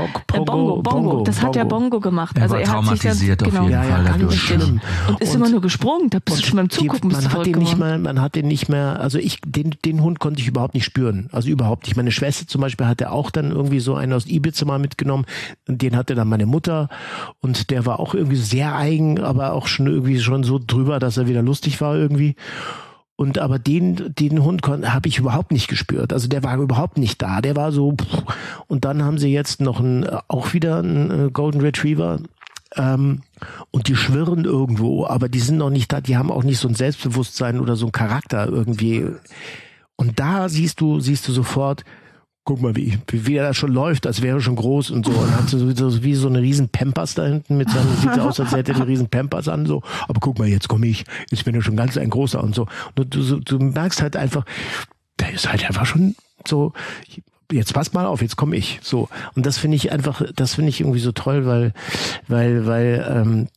Bongo. Das hat der Bongo gemacht. Also er hat sich traumatisiert auf jeden Fall dadurch. Schlimm. Und ist immer nur gesprungen. Da bist du schon beim Zugucken man hat den nicht mehr, also den Hund konnte ich überhaupt nicht spüren. Also überhaupt nicht. Meine Schwester zum Beispiel hatte auch dann irgendwie so einen aus Ibiza mal mitgenommen. Den hatte dann meine Mutter und der war auch irgendwie sehr eigen, aber auch schon irgendwie schon so drüber, dass er wieder lustig war irgendwie. Und aber den Hund habe ich überhaupt nicht gespürt. Also der war überhaupt nicht da. Der war so. Und dann haben sie jetzt noch auch wieder einen Golden Retriever. Und die schwirren irgendwo, aber die sind noch nicht da. Die haben auch nicht so ein Selbstbewusstsein oder so ein Charakter irgendwie. Und da siehst du sofort. Guck mal, wie er da schon läuft, als wäre er schon groß und so. Und hat so wie so eine riesen Pampers da hinten mit seinem, sieht aus, als hätte er eine riesen Pampers an, so. Aber guck mal, jetzt komme ich, jetzt bin ich schon ganz ein großer und so. Und du merkst halt einfach, der ist halt einfach schon so, jetzt pass mal auf, jetzt komme ich, so. Und das finde ich irgendwie so toll, weil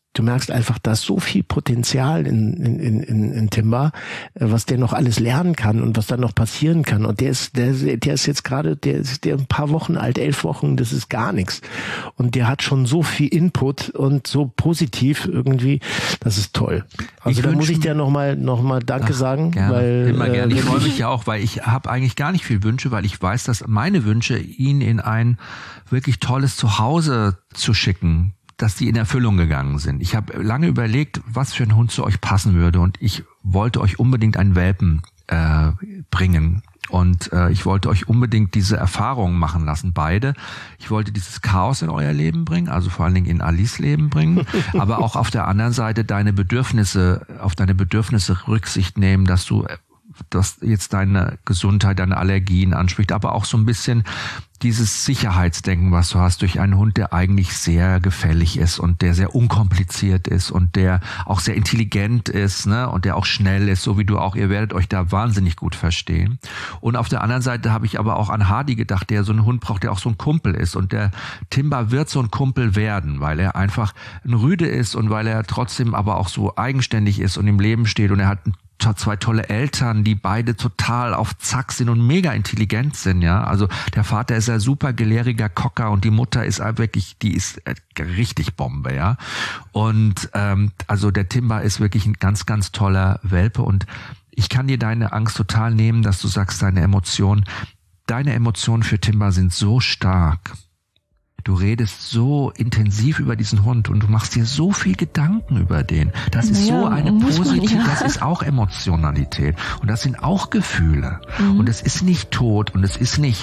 du merkst einfach, da ist so viel Potenzial in Timber, was der noch alles lernen kann und was da noch passieren kann. Und der ist jetzt gerade, der ist ein paar Wochen alt, 11 Wochen, das ist gar nichts. Und der hat schon so viel Input und so positiv irgendwie, das ist toll. Also da muss ich dir noch mal Danke sagen. Gerne. Weil immer gerne. Ich freue mich ja auch, weil ich habe eigentlich gar nicht viel Wünsche, weil ich weiß, dass meine Wünsche, ihn in ein wirklich tolles Zuhause zu schicken, dass die in Erfüllung gegangen sind. Ich habe lange überlegt, was für ein Hund zu euch passen würde, und ich wollte euch unbedingt einen Welpen bringen. Und ich wollte euch unbedingt diese Erfahrungen machen lassen, beide. Ich wollte dieses Chaos in euer Leben bringen, also vor allen Dingen in Alice Leben bringen, aber auch auf der anderen Seite auf deine Bedürfnisse Rücksicht nehmen, dass du das jetzt deine Gesundheit, deine Allergien anspricht, aber auch so ein bisschen dieses Sicherheitsdenken, was du hast, durch einen Hund, der eigentlich sehr gefällig ist und der sehr unkompliziert ist und der auch sehr intelligent ist, ne, und der auch schnell ist, so wie du auch. Ihr werdet euch da wahnsinnig gut verstehen. Und auf der anderen Seite habe ich aber auch an Hardy gedacht, der so einen Hund braucht, der auch so ein Kumpel ist. Und der Timber wird so ein Kumpel werden, weil er einfach ein Rüde ist und weil er trotzdem aber auch so eigenständig ist und im Leben steht, und er hat zwei tolle Eltern, die beide total auf Zack sind und mega intelligent sind, ja. Also der Vater ist ein super gelehriger Cocker und die Mutter ist wirklich, die ist richtig Bombe, ja. Und also der Timber ist wirklich ein ganz, ganz toller Welpe, und ich kann dir deine Angst total nehmen, dass du sagst, deine Emotionen für Timber sind so stark. Du redest so intensiv über diesen Hund und du machst dir so viel Gedanken über den. Das ist so eine positive, das ist auch Emotionalität und das sind auch Gefühle. Und es ist nicht tot und es ist nicht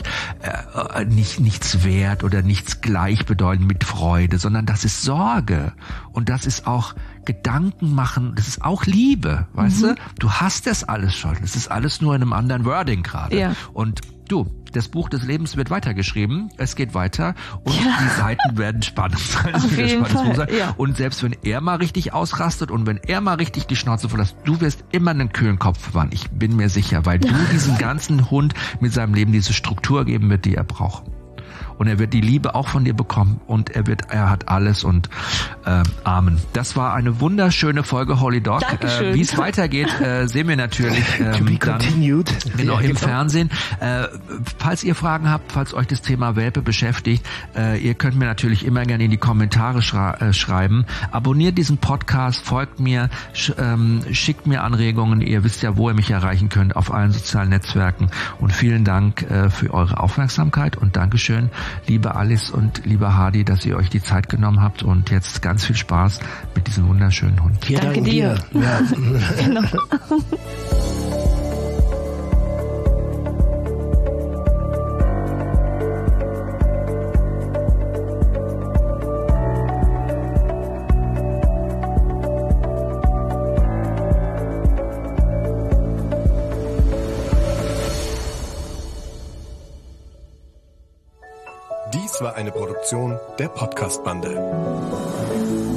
nichts wert oder nichts gleichbedeutend mit Freude, sondern das ist Sorge und das ist auch Gedanken machen, das ist auch Liebe, weißt du? Du hast das alles schon. Das ist alles nur in einem anderen Wording gerade. Ja. Und du, das Buch des Lebens wird weitergeschrieben, es geht weiter und die Seiten werden spannend sein. Auf jeden Fall. Ja. Und selbst wenn er mal richtig ausrastet und wenn er mal richtig die Schnauze voll hat, du wirst immer einen kühlen Kopf bewahren. Ich bin mir sicher, weil du diesem ganzen Hund mit seinem Leben diese Struktur geben wird, die er braucht. Und er wird die Liebe auch von dir bekommen und er hat alles und Amen. Das war eine wunderschöne Folge Holy Dog. Wie es weitergeht, sehen wir natürlich dann genau im Fernsehen. Falls ihr Fragen habt, falls euch das Thema Welpe beschäftigt, ihr könnt mir natürlich immer gerne in die Kommentare schreiben. Abonniert diesen Podcast, folgt mir, schickt mir Anregungen. Ihr wisst ja, wo ihr mich erreichen könnt, auf allen sozialen Netzwerken. Und vielen Dank für eure Aufmerksamkeit und Dankeschön, liebe Alice und lieber Hardy, dass ihr euch die Zeit genommen habt, und jetzt ganz viel Spaß mit diesem wunderschönen Hund. Ja, danke dir. Ja. Genau. Dies war eine Produktion der Podcast-Bande.